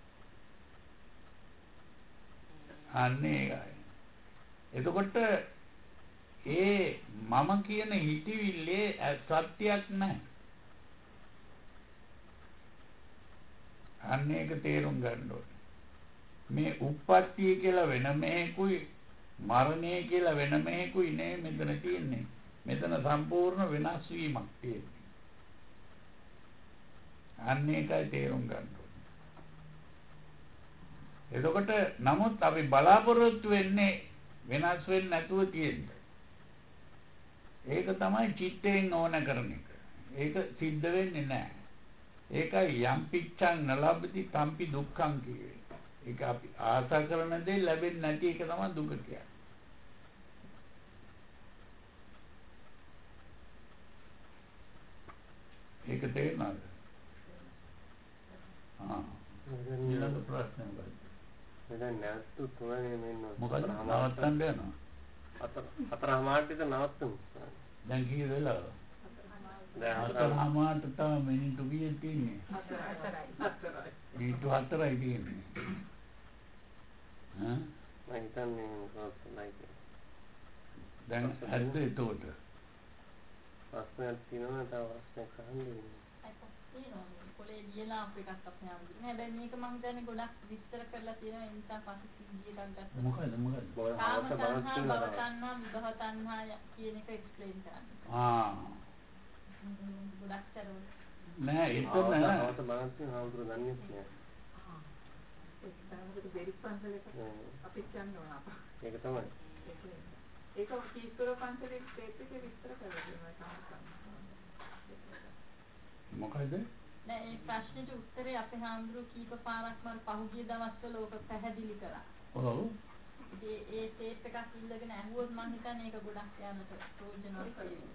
[SPEAKER 1] අන්නේ ඒකයි. එතකොට ඒ මම කියන හිතවිල්ලේ සත්‍යයක් නැහැ. අන්න ඒක තේරුම් ගන්න ඕනේ. මේ උප්පත්තිය කියලා වෙනම එකකුයි මරණය කියලා වෙනම එකකුයි නේ මෙතන තියෙන්නේ. මෙතන සම්පූර්ණ වෙනස් වීමක් තියෙන්නේ. අන්න ඒකයි තේරුම් ගන්න ඕනේ. එතකොට නමුත් අපි බලාපොරොත්තු වෙන්නේ වෙනස් වෙන්නේ නැතුව තියෙන්න. ඒක තමයි චිත්තයෙන් ඕන කරන එක. ඒක සිද්ධ වෙන්නේ නැහැ. ඒකයි යම් පිච්ඡං නලබ්ධි තම්පි දුක්ඛං කියේ. ඒක අපි ආශා කරන දේ ලැබෙන්නේ නැති එක තමයි දුක කියන්නේ. ඒක තේරෙනවද? ආ. ඊළඟ ප්‍රශ්න බලන්න.
[SPEAKER 4] දැන් නැත්තු තුනනේ මෙන්න
[SPEAKER 1] මොකද නවත්තන්න යනවා.
[SPEAKER 4] හතර හතරමාරට විතර නවත්තමු.
[SPEAKER 1] දැන් කී වෙලාව?
[SPEAKER 4] දැන්
[SPEAKER 1] හතරමාරට තමයි මිනිත්තු කීයක් තියෙන්නේ?
[SPEAKER 3] හතරයි.
[SPEAKER 1] මිනිත්තු හතරයි තියෙන්නේ. හා?
[SPEAKER 4] මම හිතන්නේ මොකක්ද නැහැ.
[SPEAKER 1] දැන් හරිද එතකොට?
[SPEAKER 4] ප්‍රශ්නයක් තියෙනවා තව ප්‍රශ්නයක් අහන්න.
[SPEAKER 2] කොලේ ලියලා අප එකක් අපේ ආමුදුනේ. හැබැයි මේක මම දැන් ගොඩක් විස්තර කරලා තියෙනවා. ඒ නිසා පස්සේ සීඩී එකක් ගත්තා.
[SPEAKER 1] මොකද මොකද?
[SPEAKER 2] කාම තණ්හා, භව තණ්හා, විභව තණ්හා කියන එක එක්ස්ප්ලেইন කරන්න.
[SPEAKER 1] ආ.
[SPEAKER 2] ගොඩක් සරල.
[SPEAKER 1] නෑ එතන
[SPEAKER 4] අවත බලන්න තියෙනවා හවුරු දන්නේ නැහැ.
[SPEAKER 3] ඒක තමයි බෙරි පන්සලක අපිට යන්න ඕන අප.
[SPEAKER 4] ඒක තමයි.
[SPEAKER 3] ඒක කීස්තර පන්සලේ ස්ටේට් එකේ විස්තර කරලා තියෙනවා.
[SPEAKER 1] මොකද?
[SPEAKER 2] නෑ ඒ ප්‍රශ්නෙට උත්තරේ අපේ හාමුදුරුවෝ කීප පාරක්ම පහුගිය දවස්වල ඕක පැහැදිලි කරා.
[SPEAKER 1] ඔව්.
[SPEAKER 2] ඒ ඒ ටේප් එකක් ඉල්ලගෙන ඇහුවොත් මම හිතන්නේ ඒක ගොඩක් යනට ප්‍රයෝජනවත් වෙයි.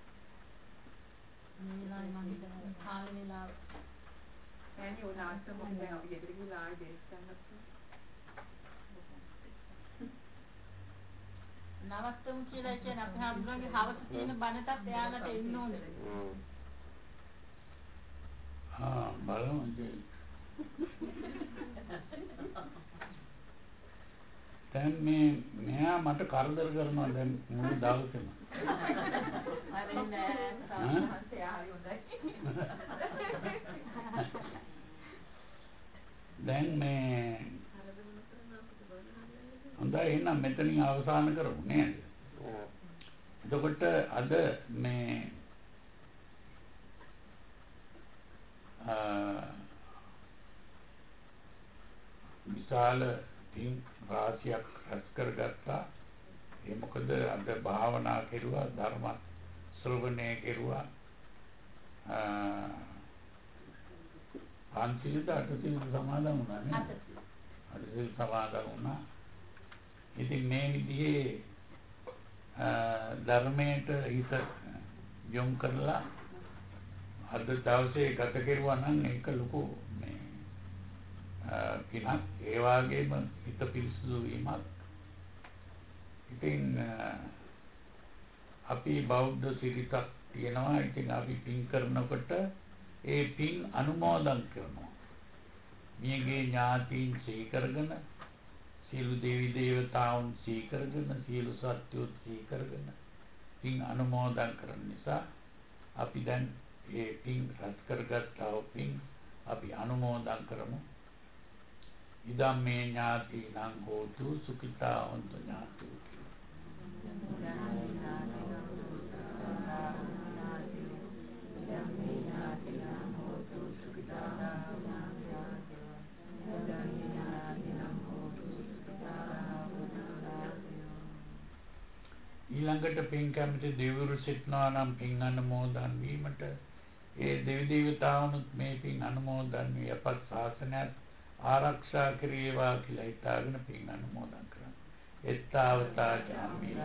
[SPEAKER 2] මේ වෙලාවේ මම හිතන්නේ කාල වේලාව.
[SPEAKER 3] يعني ඕන ආස්ත මොකද අපි ගෙදර ගිහලා ආයෙ දෙස් ගන්නත්.
[SPEAKER 2] නවත්තමු කියලා කියන්නේ අපේ හාමුදුරුවන්ගේ හවස තියෙන බණටත් එයාලට එන්න ඕනේ.
[SPEAKER 1] हाँ බලමු දැන් මේ මෙයා මට කරදර කරනවා දැන් මුළු දවසේම.
[SPEAKER 3] අනේ නෑ සාහසය ආයි හොඳයි.
[SPEAKER 1] දැන් මේ හොඳයි එහෙනම් මෙතනින් අවසන් කරමු නේද? එතකොට අද මේ විශාල තින් රාශියක් රැස් කරගත්තා. ඒ මොකද අද භාවනා කෙරුවා, ධර්ම ශ්‍රවණය කෙරුවා. පන්සිල් අටසිල් සමාදන් වුණා නේද? අටසිල් සමාදන් වුණා. ඉතින් මේ විදිහේ ධර්මයට හිත යොමු කරලා අද දවසේ ගත කෙරුවා නම් ඒක ලොකු මේ කිනක් ඒ වගේම හිත පිරිසුදු වීමක්. ඉතින් අපි බෞද්ධ සිරිතක් තියෙනවා. ඉතින් අපි පින් කරනකොට ඒ පින් අනුමෝදන් කරනවා. මියගේ ඥාතීන් සිහි කරගෙන, සියලු දේවි දේවතාවුන් සිහි කරගෙන, සියලු සත්වයන් සිහි කරගෙන පින් අනුමෝදන් කරන නිසා අපි දැන් ඒ පින් රැස් කරගත්තා වූ පින් අපි අනුමෝදන් කරමු. ඉදම් මේ ඥාතිනං හෝතු සුඛිතා හොන්තු ඥාතෝ ඊළඟට පින් කැමති දෙවිවරු සිටනවා නම් පින් අනුමෝදන් වීමට ඒ දෙවි දේවතාවුනුත් මේ පින් අනුමෝදන් වී අපත් ශාසනයත් ආරක්ෂා කරේවා කියලා හිතාගෙන පින් අනුමෝදන් කරනවා. එත්තාවතා ජාමි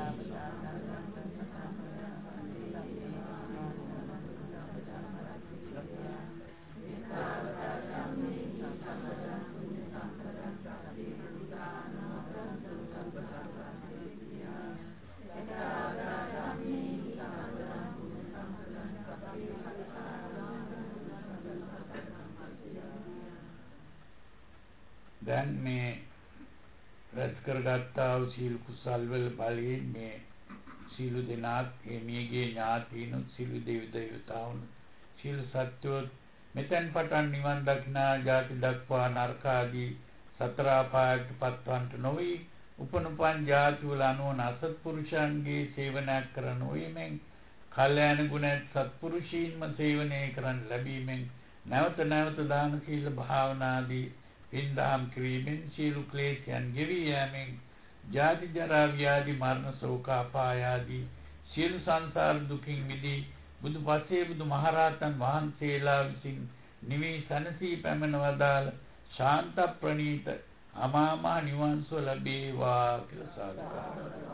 [SPEAKER 1] දැන් මේ රැස් කරගත්තා වූ සීල කුසල් වල බලයෙන් මේ සීල දෙනාත් මේ මියගේ ඥාතීනුත් සීල දේව දේවතාවුන් සීල සත්‍යෝ මෙතෙන් පටන් නිවන් දක්නා ජාති දක්වා නරක ආදී සතර අපායට පත්වන්ට නොවි උපනුපන් ජාති වල අනුවන අසත්පුරුෂයන්ගේ සේවනයක් කරන නොවීමෙන් කල්යාණ ගුණ සත්පුරුෂීන්ම සේවනය කරන් ලැබීමෙන් නැවත නැවත දාන සීල භාවනාදී පින්දාම් කිරීමෙන් සියලු ක්ලේශයන් ගෙවී යෑමෙන් ජාති ජරා ව්‍යාධි මරණ ශෝක අපාය ආදී සියලු සංසාර දුකින් මිදී බුදු පසේ බුදු මහරහතන් වහන්සේලා විසින් නිවී සනසී පැමිණ වදාළ ශාන්ත ප්‍රණීත අමා මහ නිවන් සුව ලැබේවා කියලා සාදුකාරය.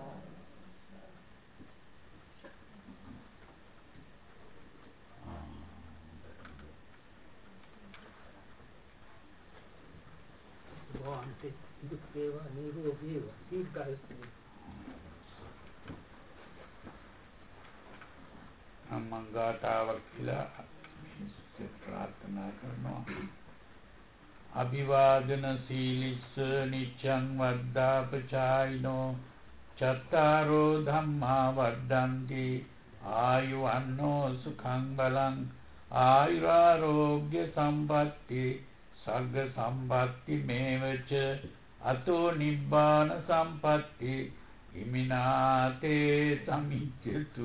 [SPEAKER 5] වහන්සේ දුක් වේවා නිරෝගී වේවා දීර්ඝායුෂ
[SPEAKER 1] අමංගාතාවක් කියලා ප්‍රාර්ථනා කරනවා. අභිවාදන සීලිස්ස නිච්ඡං වද්දාපචායිනෝ චත්තාරෝ ධම්මා වද්දන්ති ආයුවන්නෝ සුඛං බලං ආයුරාෝග්‍ය සම්පatti සග්ග සම්පatti මේවච අතෝ නිබ්බාන සම්පatti ඉමිනාතේ සමිච්ඡතු.